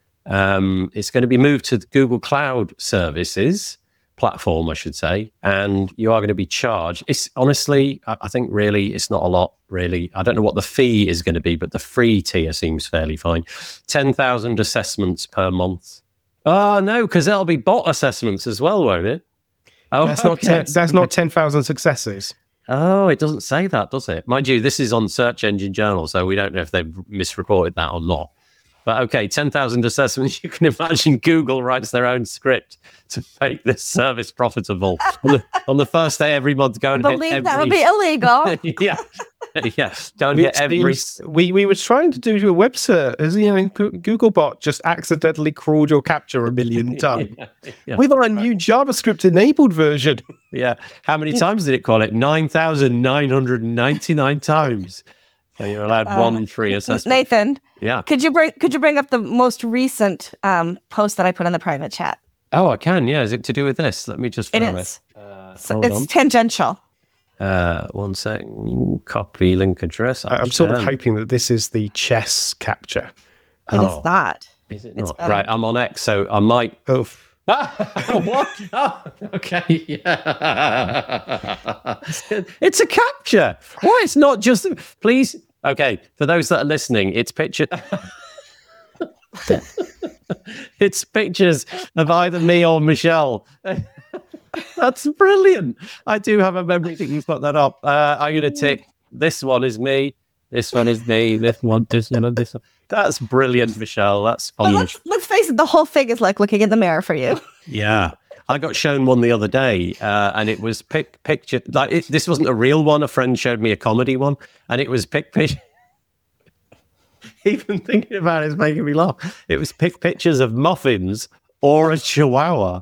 Um, it's going to be moved to the Google Cloud Services platform, I should say, and you are going to be charged. It's honestly, I, I think really, it's not a lot, really. I don't know what the fee is going to be, but the free tier seems fairly fine. ten thousand assessments per month. Oh, no, because that'll be bot assessments as well, won't it? Oh, That's not okay. ten, that's not ten thousand successes. Oh, it doesn't say that, does it? Mind you, this is on Search Engine Journal, so we don't know if they've misreported that or not. But okay, ten thousand assessments. You can imagine Google writes their own script to make this service profitable. on, the, on the first day every month, go and I hit believe every... that would be illegal. yeah, yeah. Go and hit every... We we were trying to do a web search. As you know, Go- Googlebot just accidentally crawled your capture a million times. yeah, yeah, With our new JavaScript enabled version. yeah. How many times did it call it? nine thousand nine hundred ninety-nine times. So you're allowed Uh, one free assessment. Nathan, Yeah. could you bring could you bring up the most recent um, post that I put in the private chat? Oh, I can. Yeah. Is it to do with this? Let me just It throw is. it. Uh, So hold it's on. tangential. Uh, one sec. Copy link address. I- I'm sort of Um, hoping that this is the chess capture. It is Oh. not. Is it It's not? better. Right, I'm on X, so I might. Oh, What? Oh, okay. Yeah. It's a capture. Why? It's not just. Please. Okay. For those that are listening, it's picture. It's pictures of either me or Michelle. That's brilliant. I do have a memory that you've put that up. Uh, I'm going to tick. This one is me. This one is me. This one, this one, and this one. That's brilliant, Michelle. That's But fun. let's let's face it, the whole thing is like looking in the mirror for you. Yeah. I got shown one the other day, uh, and it was pick picture. Like it, this wasn't a real one. A friend showed me a comedy one, and it was pick picture. Even thinking about it is making me laugh. It was pick pictures of muffins or a chihuahua.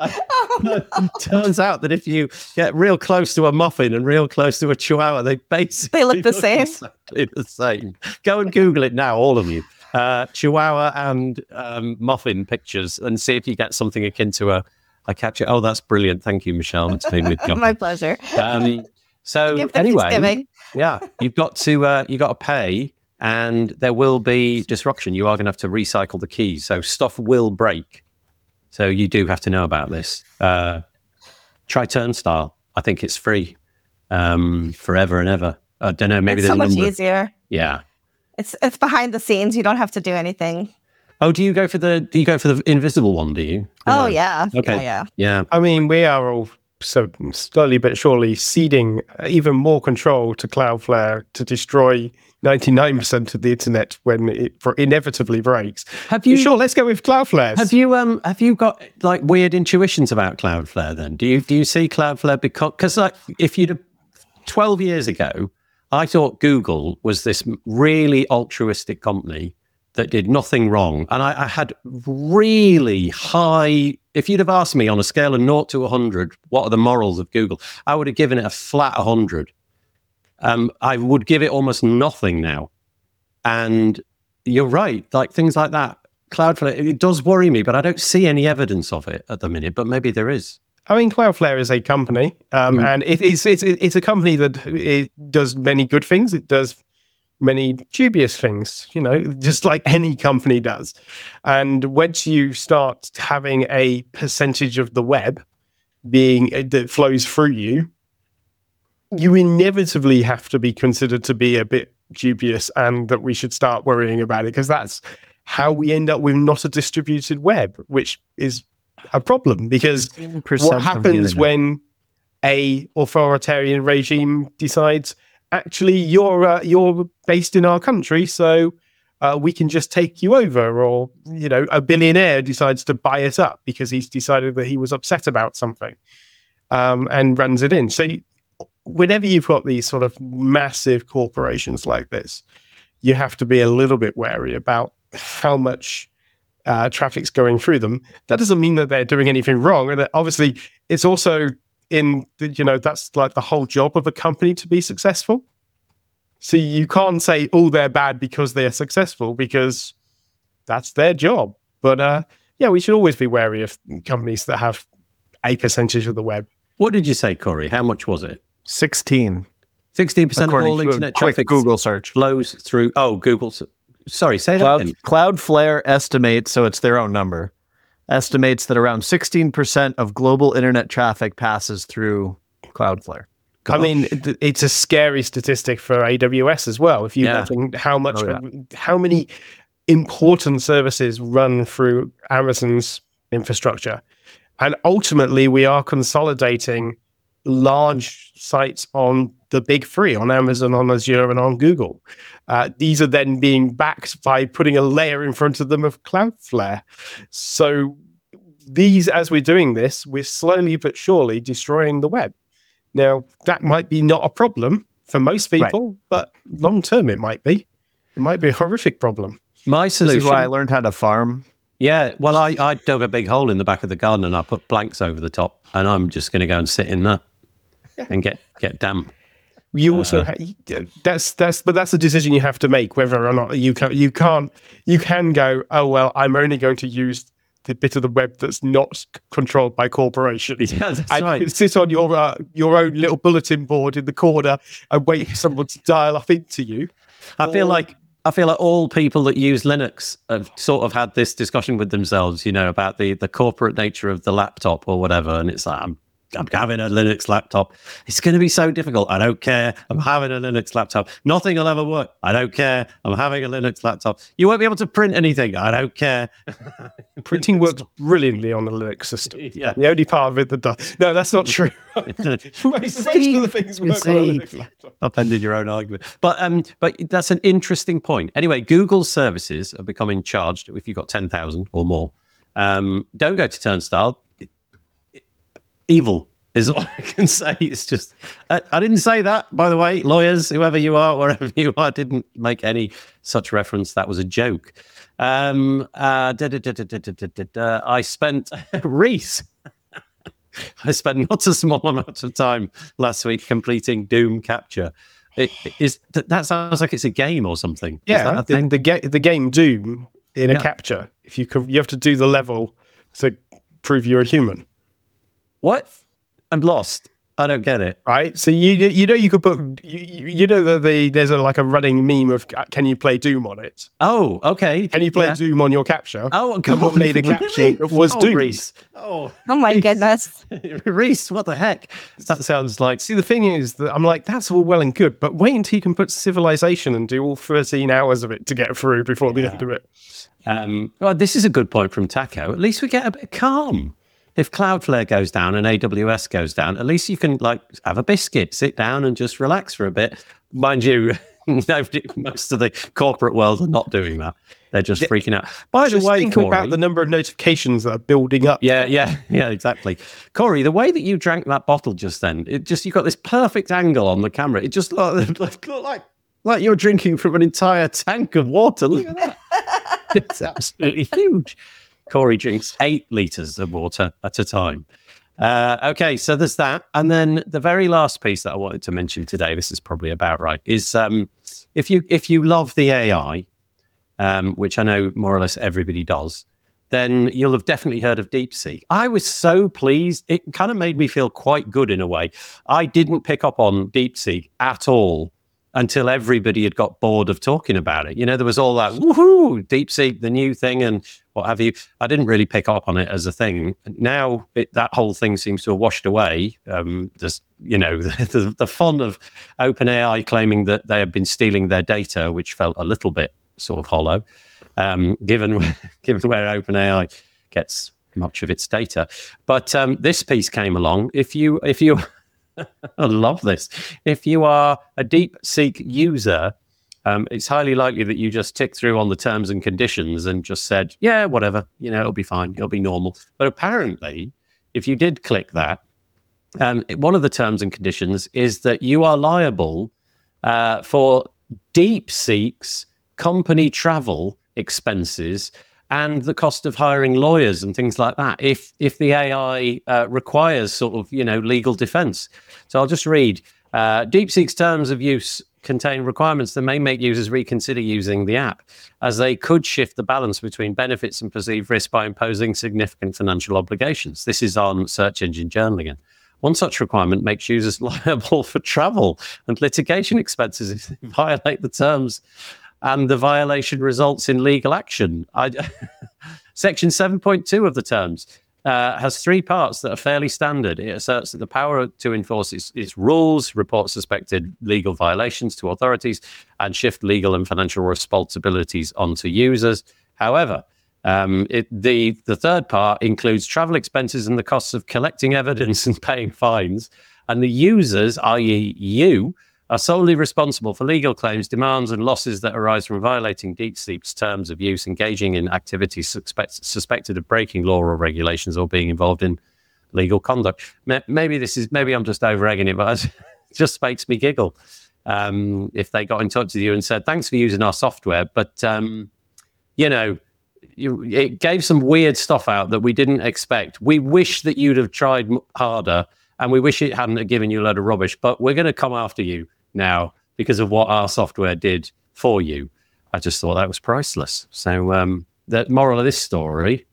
Turns out that if you get real close to a muffin and real close to a chihuahua, they basically They look the same. exactly the same. Go and Google it now, all of you. Uh, chihuahua and um, muffin pictures, and see if you get something akin to a, a capture. Oh, that's brilliant. Thank you, Michelle. It's made me jump. My pleasure. Um, so Give them anyway, Thanksgiving. yeah, you've got to uh, you got to pay, and there will be disruption. You are going to have to recycle the keys, so stuff will break. So you do have to know about this. Uh, try Turnstile. I think it's free um, forever and ever. I don't know. Maybe It's there's so a much number. easier. Yeah. It's it's behind the scenes. You don't have to do anything. Oh, do you go for the do you go for the invisible one? Do you? Oh No. yeah. Okay. Yeah, yeah. Yeah. I mean, we are all so slowly but surely ceding even more control to Cloudflare to destroy ninety-nine percent of the internet when it inevitably breaks. Have you Sure, let's go with Cloudflare. Have you um have you got like weird intuitions about Cloudflare then? Do you do you see Cloudflare because because like if you'd have twelve years ago, I thought Google was this really altruistic company that did nothing wrong, and I, I had really high. If you'd have asked me on a scale of zero to one hundred, what are the morals of Google? I would have given it a flat one hundred. Um, I would give it almost nothing now. And you're right, like things like that. Cloudflare, it does worry me, but I don't see any evidence of it at the minute, but maybe there is. I mean, Cloudflare is a company, um, Mm. and it, it's, it's it's a company that it does many good things. It does many dubious things, you know, just like any company does. And once you start having a percentage of the web being that flows through you, you inevitably have to be considered to be a bit dubious, and that we should start worrying about it, because that's how we end up with not a distributed web, which is a problem, because what happens when a authoritarian regime decides, actually, you're uh, you're based in our country, so uh, we can just take you over, or you know, a billionaire decides to buy it up because he's decided that he was upset about something, um, and runs it in. So, you, whenever you've got these sort of massive corporations like this, you have to be a little bit wary about how much uh, traffic's going through them. That doesn't mean that they're doing anything wrong, and that obviously, it's also in the, you know, that's like the whole job of a company to be successful. So you can't say, oh, they're bad because they're successful, because that's their job. But uh, yeah, we should always be wary of companies that have a percentage of the web. What did you say, Corey? How much was it? sixteen. sixteen percent of According all to a internet quick traffic Google search. flows through. Oh, Google. s- Sorry, say that Cloud, again. Cloudflare estimates, so it's their own number, estimates that around sixteen percent of global internet traffic passes through Cloudflare. I mean, it- it's a scary statistic for A W S as well. If you Yeah. imagine how much, Oh, how many important services run through Amazon's infrastructure, and ultimately we are consolidating large sites on the big three, on Amazon, on Azure, and on Google. Uh, these are then being backed by putting a layer in front of them of Cloudflare. So these, as we're doing this, we're slowly but surely destroying the web. Now, that might be not a problem for most people, but long term it might be. It might be a horrific problem. My This solution. is why I learned how to farm. Yeah, well, I, I dug a big hole in the back of the garden and I put blanks over the top, and I'm just going to go and sit in that and get get damp. You also ha- that's that's but that's a decision you have to make, whether or not you can you can't you can go, oh well, I'm only going to use the bit of the web that's not c- controlled by corporations. Yeah, that's and right. you can sit on your uh, your own little bulletin board in the corner and wait for someone to dial up into you. I feel like I feel like all people that use Linux have sort of had this discussion with themselves, you know, about the the corporate nature of the laptop or whatever, and it's like I'm I'm having a Linux laptop. It's going to be so difficult. I don't care. I'm having a Linux laptop. Nothing will ever work. I don't care. I'm having a Linux laptop. You won't be able to print anything. I don't care. Printing works brilliantly on the Linux system. Yeah. The only part of it that does. No, that's not true. most, most of the things work on a see. Linux laptop. Upended your own argument. But um, but that's an interesting point. Anyway, Google's services are becoming charged if you've got ten thousand or more. Um, don't go to Turnstile. Evil. is all I can say. It's just, I, I didn't say that, by the way, lawyers, whoever you are, wherever you are, didn't make any such reference. That was a joke. Um, uh, da, da, da, da, da, da, da, da. I spent, Reese, I spent not a small amount of time last week completing Doom Capture. It is that sounds like it's a game or something. Yeah, the, the, ga- the game Doom in a Yeah. capture. If you could, you have to do the level to prove you're a human, What? I'm lost. I don't get it. right? So you you know you could put you, you you know that the there's a, like a running meme of uh, can you play Doom on it? Oh, okay. Can you play Yeah. Doom on your capture? Oh, And come what on. made the capture was oh, Doom. Reese. Oh, Oh my goodness. Reese, what the heck? That sounds like. See, the thing is that I'm like, that's all well and good, but wait until you can put Civilization and do all thirteen hours of it to get through before the end of it. Um, well, this is a good point from Taco. At least we get a bit of calm. If Cloudflare goes down and A W S goes down, at least you can like have a biscuit, sit down and just relax for a bit. Mind you, nobody, most of the corporate world are not doing that. They're just freaking out. By the Just way, think Corey, about the number of notifications that are building up. yeah, yeah, yeah, exactly. Corey, the way that you drank that bottle just then, it just, you got this perfect angle on the camera. It just looked, looked like, like you're drinking from an entire tank of water. Look at that. It's absolutely huge. Corey drinks eight litres of water at a time. Uh, okay, so there's that. And then the very last piece that I wanted to mention today, this is probably about right, is um, if you if you love the A I, um, which I know more or less everybody does, then you'll have definitely heard of DeepSeek. I was so pleased. It kind of made me feel quite good in a way. I didn't pick up on DeepSeek at all until everybody had got bored of talking about it. You know, there was all that, woohoo, DeepSeek, the new thing, and what have you. I didn't really pick up on it as a thing. Now, it, that whole thing seems to have washed away. Um, just, you know, the, the fun of OpenAI claiming that they have been stealing their data, which felt a little bit sort of hollow, um, given, given where OpenAI gets much of its data. But um, this piece came along. If you, if you, I love this. If you are a DeepSeek user, um, it's highly likely that you just tick through on the terms and conditions and just said, yeah, whatever, you know, it'll be fine, it'll be normal. But apparently, if you did click that, um, one of the terms and conditions is that you are liable uh, for DeepSeek's company travel expenses and the cost of hiring lawyers and things like that, if if the A I uh, requires sort of, you know, legal defense. So I'll just read. Uh, DeepSeek's terms of use contain requirements that may make users reconsider using the app, as they could shift the balance between benefits and perceived risk by imposing significant financial obligations. This is on Search Engine Journaling. One such requirement makes users liable for travel and litigation expenses if they violate the terms, and the violation results in legal action. I, Section seven point two of the terms uh, has three parts that are fairly standard. It asserts that the power to enforce its, its rules, report suspected legal violations to authorities, and shift legal and financial responsibilities onto users. However, um, it, the, the third part includes travel expenses and the costs of collecting evidence and paying fines, and the users, that is you, are solely responsible for legal claims, demands, and losses that arise from violating DeepSeek's terms of use, engaging in activities suspect, suspected of breaking law or regulations, or being involved in legal conduct. Maybe this is maybe I'm just over egging it, but it just makes me giggle. Um, if they got in touch with you and said, "Thanks for using our software, but um, you know, you, it gave some weird stuff out that we didn't expect. We wish that you'd have tried harder, and we wish it hadn't have given you a load of rubbish. But we're going to come after you now because of what our software did for you." I just thought that was priceless. So um, the moral of this story,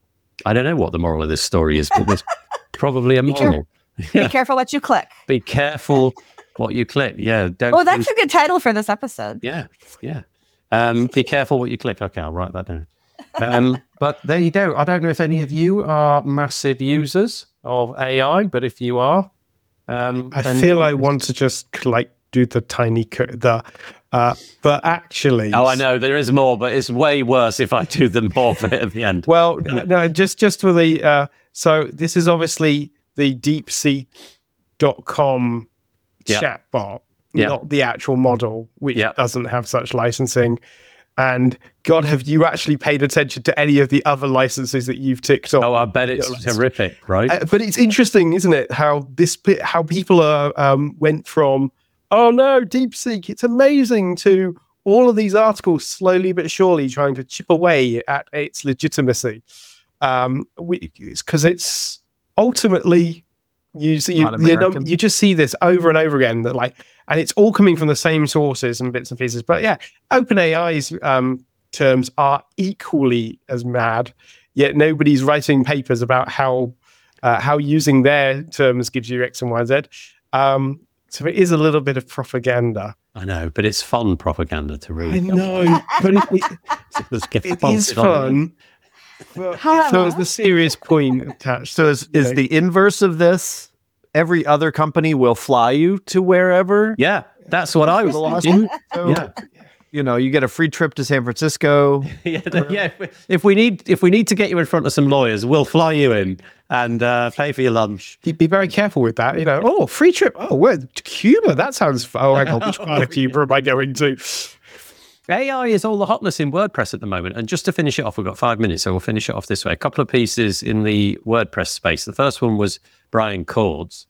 I don't know what the moral of this story is, but there's probably a moral. Be careful what you click. Be careful what you click. Yeah. Don't. Oh, that's a good title for this episode. Yeah. Yeah. Um, be careful what you click. Okay, I'll write that down. Um, but there you go. I don't know if any of you are massive users of A I, but if you are, um, I then- feel I want to just like do the tiny co- the, uh, but actually, Oh, I know there is more, but it's way worse if I do the more bit at the end. Well, no, just just for the uh, so this is obviously the deepseek dot com Yeah. chatbot, Yeah. not the actual model, which Yeah. doesn't have such licensing. And God, have you actually paid attention to any of the other licenses that you've ticked off? Oh, I bet it's terrific, right? Uh, but it's interesting, isn't it? How this, how people are um, went from, oh no, DeepSeek, it's amazing, to all of these articles slowly but surely trying to chip away at its legitimacy. Um, because it's ultimately you see you, you, know, you just see this over and over again, that like, and it's all coming from the same sources and bits and pieces. But yeah, OpenAI's um, terms are equally as mad, yet nobody's writing papers about how uh, how using their terms gives you X and Y, Z. Um, so it is a little bit of propaganda. I know, but it's fun propaganda to read. I know, but it, it, it is fun. Well, so is the serious point attached. So is, is the inverse of this, every other company will fly you to wherever? Yeah, that's what I was thinking. So, yeah. You know, you get a free trip to San Francisco. yeah, yeah. If we, if we need if we need to get you in front of some lawyers, we'll fly you in and uh, pay for your lunch. You'd be very careful with that. You know, oh, free trip. Oh, where to Cuba? That sounds fun. Oh, hang on, which part of Cuba am I going to? A I is all the hotness in WordPress at the moment. And just to finish it off, we've got five minutes, so we'll finish it off this way. A couple of pieces in the WordPress space. The first one was Brian Cords,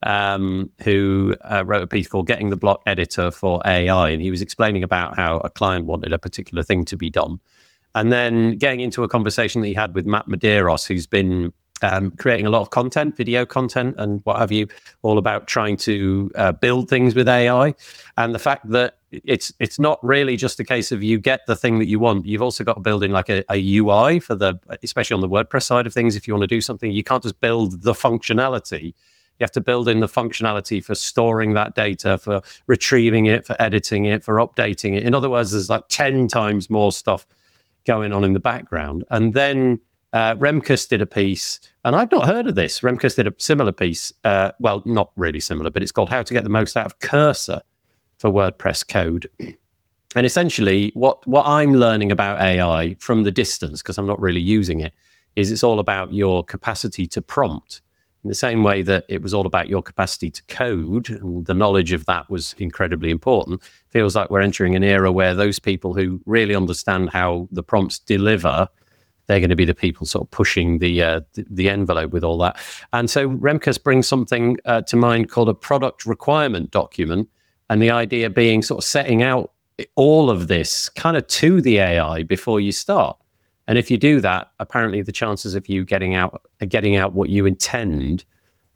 um, who uh, wrote a piece called Getting the Block Editor for A I. And he was explaining about how a client wanted a particular thing to be done. And then getting into a conversation that he had with Matt Medeiros, who's been um, creating a lot of content, video content and what have you, all about trying to uh, build things with A I. And the fact that it's it's not really just a case of you get the thing that you want. You've also got to build in like a, a U I for the, especially on the WordPress side of things. If you want to do something, you can't just build the functionality. You have to build in the functionality for storing that data, for retrieving it, for editing it, for updating it. In other words, there's like ten times more stuff going on in the background. And then uh, Remkus did a piece, and I've not heard of this. Remkus did a similar piece. Uh, well, not really similar, but it's called How to Get the Most Out of Cursor for WordPress Code. And essentially, what, what I'm learning about A I from the distance, because I'm not really using it, is it's all about your capacity to prompt. In the same way that it was all about your capacity to code, and the knowledge of that was incredibly important. Feels like we're entering an era where those people who really understand how the prompts deliver, they're going to be the people sort of pushing the uh, the, the envelope with all that. And so Remkus brings something uh, to mind called a product requirement document, and the idea being sort of setting out all of this kind of to the A I before you start. And if you do that, apparently the chances of you getting out getting out what you intend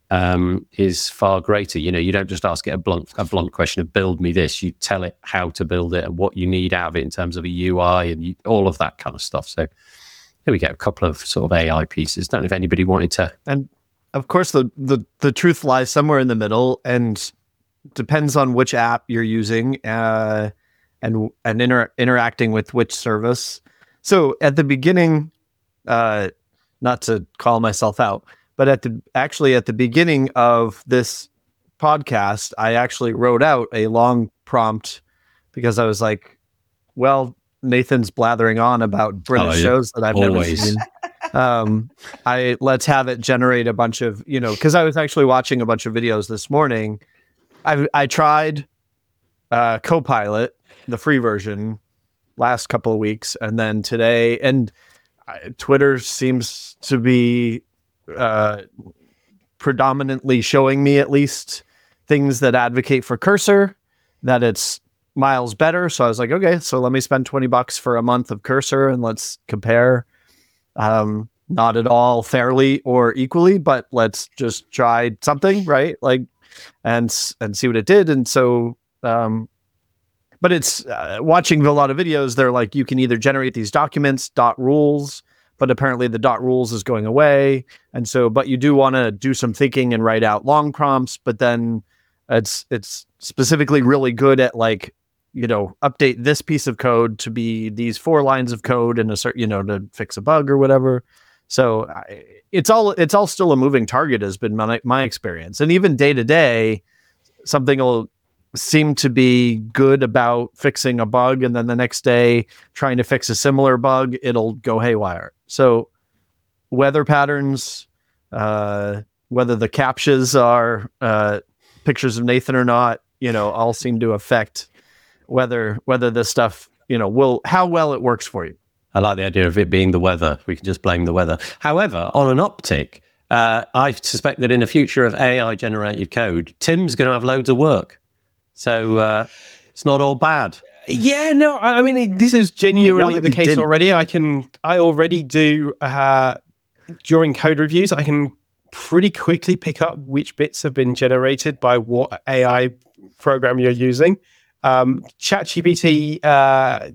um, is far greater. You know, you don't just ask it a blunt a blunt question of build me this. You tell it how to build it and what you need out of it in terms of a U I and you, all of that kind of stuff. So here we get a couple of sort of A I pieces. Don't know if anybody wanted to. And of course, the the the truth lies somewhere in the middle, and depends on which app you're using uh, and and inter- interacting with which service. So at the beginning, uh, not to call myself out, but at the actually at the beginning of this podcast, I actually wrote out a long prompt because I was like, well, Nathan's blathering on about British oh, yeah. shows that I've Always. never seen. Um, I let's have it generate a bunch of, you know, because I was actually watching a bunch of videos this morning. I I tried uh, Copilot, the free version, last couple of weeks, and then today, and uh, Twitter seems to be uh, predominantly showing me at least things that advocate for Cursor, that it's miles better. So I was like, okay, so let me spend twenty bucks for a month of Cursor and let's compare. Um, not at all fairly or equally, but let's just try something, right? Like, and and see what it did. And so, um, but it's uh, watching a lot of videos. They're like, you can either generate these documents, dot rules, but apparently the dot rules is going away. And so, but you do want to do some thinking and write out long prompts, but then it's, it's specifically really good at like, you know, update this piece of code to be these four lines of code and a certain, you know, to fix a bug or whatever. So I, it's all, it's all still a moving target has been my, my experience. And even day to day, something will seem to be good about fixing a bug, and then the next day trying to fix a similar bug, it'll go haywire. So weather patterns, uh, whether the captchas are uh, pictures of Nathan or not, you know, all seem to affect whether whether this stuff you know, will how well it works for you. I like the idea of it being the weather. We can just blame the weather. However, on an uptick, uh, I suspect that in the future of A I-generated code, Tim's going to have loads of work. So uh, it's not all bad. Yeah, no, I I mean, this is genuinely Yeah, the you case didn't. already. I can, I already do, uh, during code reviews, I can pretty quickly pick up which bits have been generated by what A I program you're using. Um, ChatGPT uh,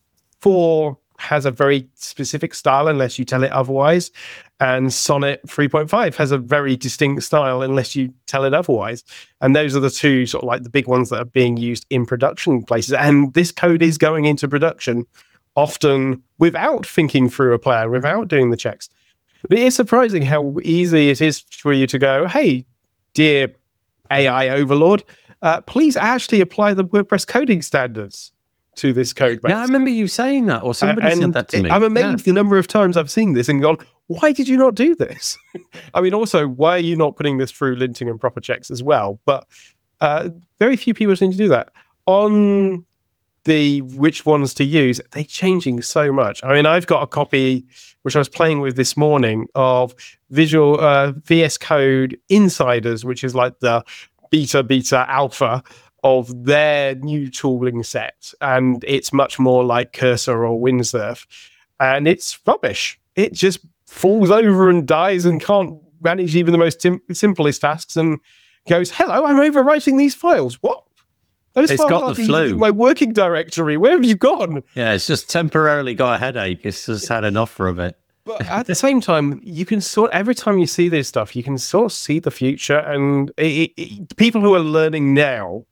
four has a very specific style unless you tell it otherwise. And Sonnet three point five has a very distinct style unless you tell it otherwise. And those are the two sort of like the big ones that are being used in production places. And this code is going into production often without thinking through a plan, without doing the checks. But it is surprising how easy it is for you to go, hey, dear A I overlord, uh, please actually apply the WordPress coding standards to this code base. Yeah, I remember you saying that, or somebody And said that to me. I'm amazed the number of times I've seen this and gone, why did you not do this? I mean, also, why are you not putting this through linting and proper checks as well? But uh, very few people seem to do that. On the which ones to use, they're changing so much. I mean, I've got a copy, which I was playing with this morning, of Visual uh, V S Code Insiders, which is like the beta, beta, alpha of their new tooling set, and it's much more like Cursor or Windsurf, and it's rubbish. It just falls over and dies and can't manage even the most tim- simplest tasks, and goes, "Hello, I'm overwriting these files. What? Those It's files got aren't the even flu. in my working directory. Where have you gone?" Yeah, it's just temporarily got a headache. It's just had enough for a bit. But at the same time, you can sort every time you see this stuff, you can sort of see the future, and it, it, it, people who are learning now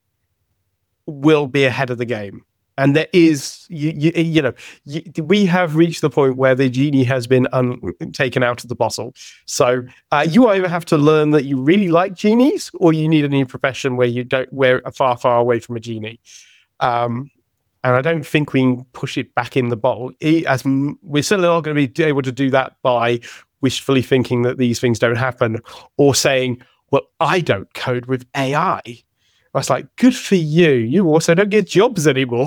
will be ahead of the game. And there is, you, you, you know, you, we have reached the point where the genie has been un, taken out of the bottle. So uh, you either have to learn that you really like genies, or you need a new profession where you don't, where far, far away from a genie. Um, and I don't think we can push it back in the bottle. E- As m- we're certainly not going to be able to do that by wishfully thinking that these things don't happen, or saying, "Well, I don't code with A I." I was like, good for you. You also don't get jobs anymore.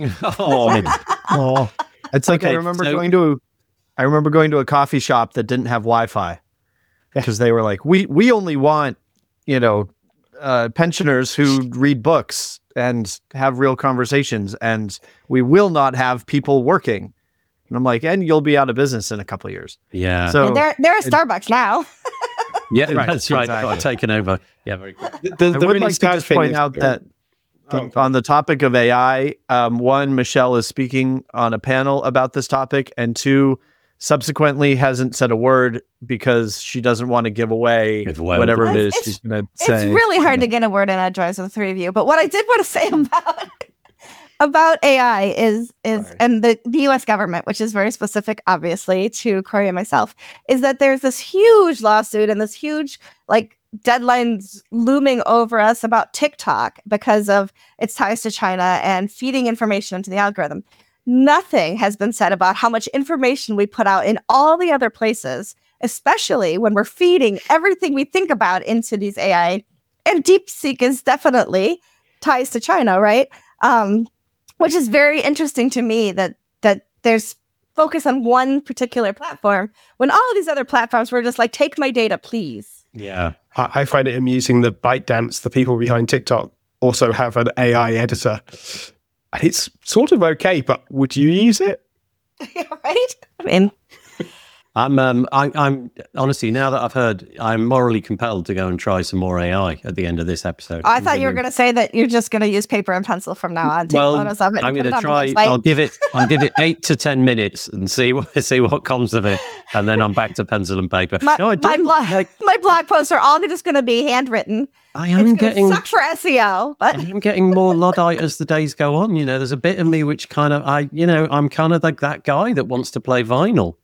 Oh, Oh, it's like I Okay, remember so- going to, I remember going to a coffee shop that didn't have Wi-Fi because they were like, we we only want, you know, uh, pensioners who read books and have real conversations, and we will not have people working. And I'm like, and you'll be out of business in a couple of years. yeah. So And they're they're a Starbucks now. yeah, Right, that's right. exactly. Got taken over. Yeah, very cool. The, the, I the would really like to sad just thing point is- out that Oh. on the topic of A I, um, one, Michelle is speaking on a panel about this topic, and two, subsequently hasn't said a word because she doesn't want to give away Give away whatever what it the- is It's- she's going to It's say. really hard to get a word in edgewise with the three of you. But what I did want to say about about A I is is Sorry. and the, the U S government, which is very specific, obviously, to Corey and myself, is that there's this huge lawsuit and this huge like deadlines looming over us about TikTok because of its ties to China and feeding information into the algorithm. Nothing has been said about how much information we put out in all the other places, especially when we're feeding everything we think about into these A I. And DeepSeek is definitely ties to China, right? Um, which is very interesting to me that that there's focus on one particular platform when all of these other platforms were just like, take my data, please. Yeah. I, I find it amusing that ByteDance, the people behind TikTok, also have an A I editor. And it's sort of okay, but would you use it? Right? I mean, I'm, um, I, I'm honestly, now that I've heard, I'm morally compelled to go and try some more A I at the end of this episode. I thought you were going to say that you're just going to use paper and pencil from now on. Take Well, photos of it. and I'm put going it to on the try. website. I'll give it. I'll give it eight to ten minutes and see what see what comes of it, and then I'm back to pencil and paper. My, No, I my, don't blog, like- my blog posts are all just going to be handwritten. I It's am going getting. to suck for S E O, but I'm getting more Luddite as the days go on. You know, there's a bit of me which kind of, I, you know, I'm kind of like that guy that wants to play vinyl.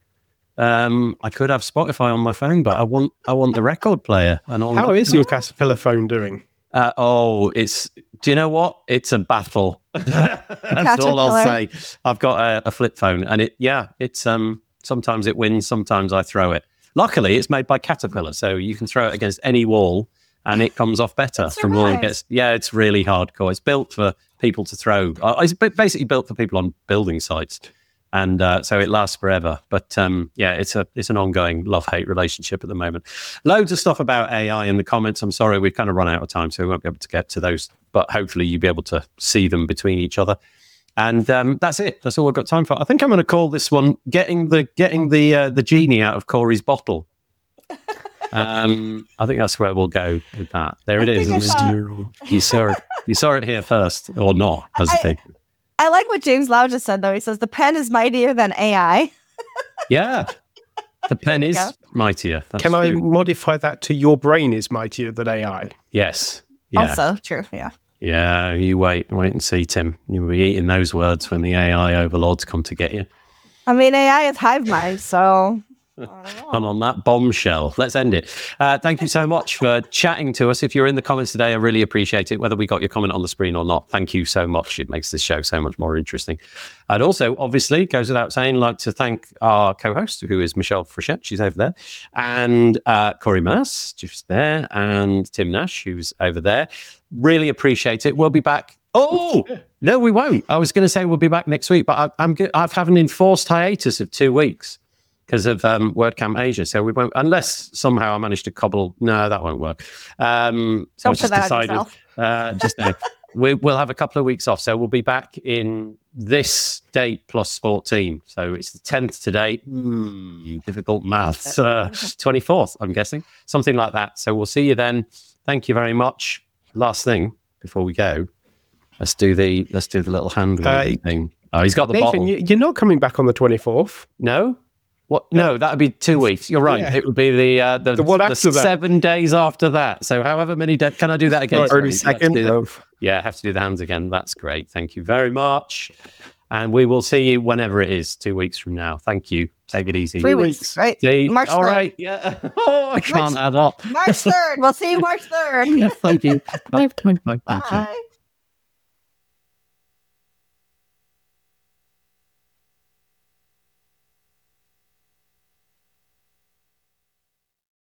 Um, I could have Spotify on my phone, but I want, I want the record player and all. How that. is your Caterpillar phone doing? Uh, oh, it's. Do you know what? It's a battle. That's all I'll say. I've got a, a flip phone, and it. Yeah, it's. Um. Sometimes it wins. Sometimes I throw it. Luckily, it's made by Caterpillar, so you can throw it against any wall, and it comes off better It from all it survives. gets. Yeah, it's really hardcore. It's built for people to throw. Uh, it's ba- basically built for people on building sites, and uh, so it lasts forever. But um, yeah, it's a it's an ongoing love-hate relationship at the moment. Loads of stuff about A I in the comments. I'm sorry, we've kind of run out of time, so we won't be able to get to those. But hopefully, you'll be able to see them between each other. And um, that's it. That's all we've got time for. I think I'm going to call this one "Getting the Getting the uh, the Genie Out of Corey's Bottle." Um, I think that's where we'll go with that. There it I is. think I saw- You saw it. You saw it here first, or not? As a I- thing. I like what James Lau just said, though. He says the pen is mightier than A I. Yeah, the pen is go. mightier. That's Can I true. modify that to your brain is mightier than A I? Yes. Yeah. Also true. Yeah. Yeah. You wait. Wait and see, Tim. You'll be eating those words when the A I overlords come to get you. I mean, A I is hive mind, so. And on that bombshell, let's end it. Uh, thank you so much for chatting to us. If you're in the comments today, I really appreciate it, whether we got your comment on the screen or not. Thank you so much. It makes this show so much more interesting. And also, obviously, goes without saying, like to thank our co-host, who is Michelle Frechette. She's over there. And uh, Corey Mass, just there. And Tim Nash, who's over there. Really appreciate it. We'll be back. Oh, no, we won't. I was going to say we'll be back next week, but I, I'm good. I've had an enforced hiatus of two weeks. Because of um, WordCamp Asia, so we won't unless somehow I manage to cobble. No, that won't work. Um, so Don't I put just that on decided. yourself. Uh, just now, we, we'll have a couple of weeks off, so we'll be back in this date plus fourteen. So it's the tenth today. Hmm, difficult maths. Uh, twenty-fourth, I'm guessing, something like that. So we'll see you then. Thank you very much. Last thing before we go, let's do the let's do the little hand waving Uh, thing. Oh, he's got the Nathan, bottle. you, you're not coming back on the twenty-fourth. No. What? No, that would be two weeks. You're right. Yeah. It would be the uh, the, The one the after that. seven days after that. So however many days? Can I do that again? Early Sorry, let's second. do that. of- Yeah, I have to do the hands again. That's great. Thank you very much. And we will see you whenever it is, two weeks from now. Thank you. Take it easy. Three weeks. weeks, right? See? March All third. right. Yeah. Oh, I can't add up. March third. We'll see you March third. Thank you. Bye. Bye. Bye. Bye. Bye.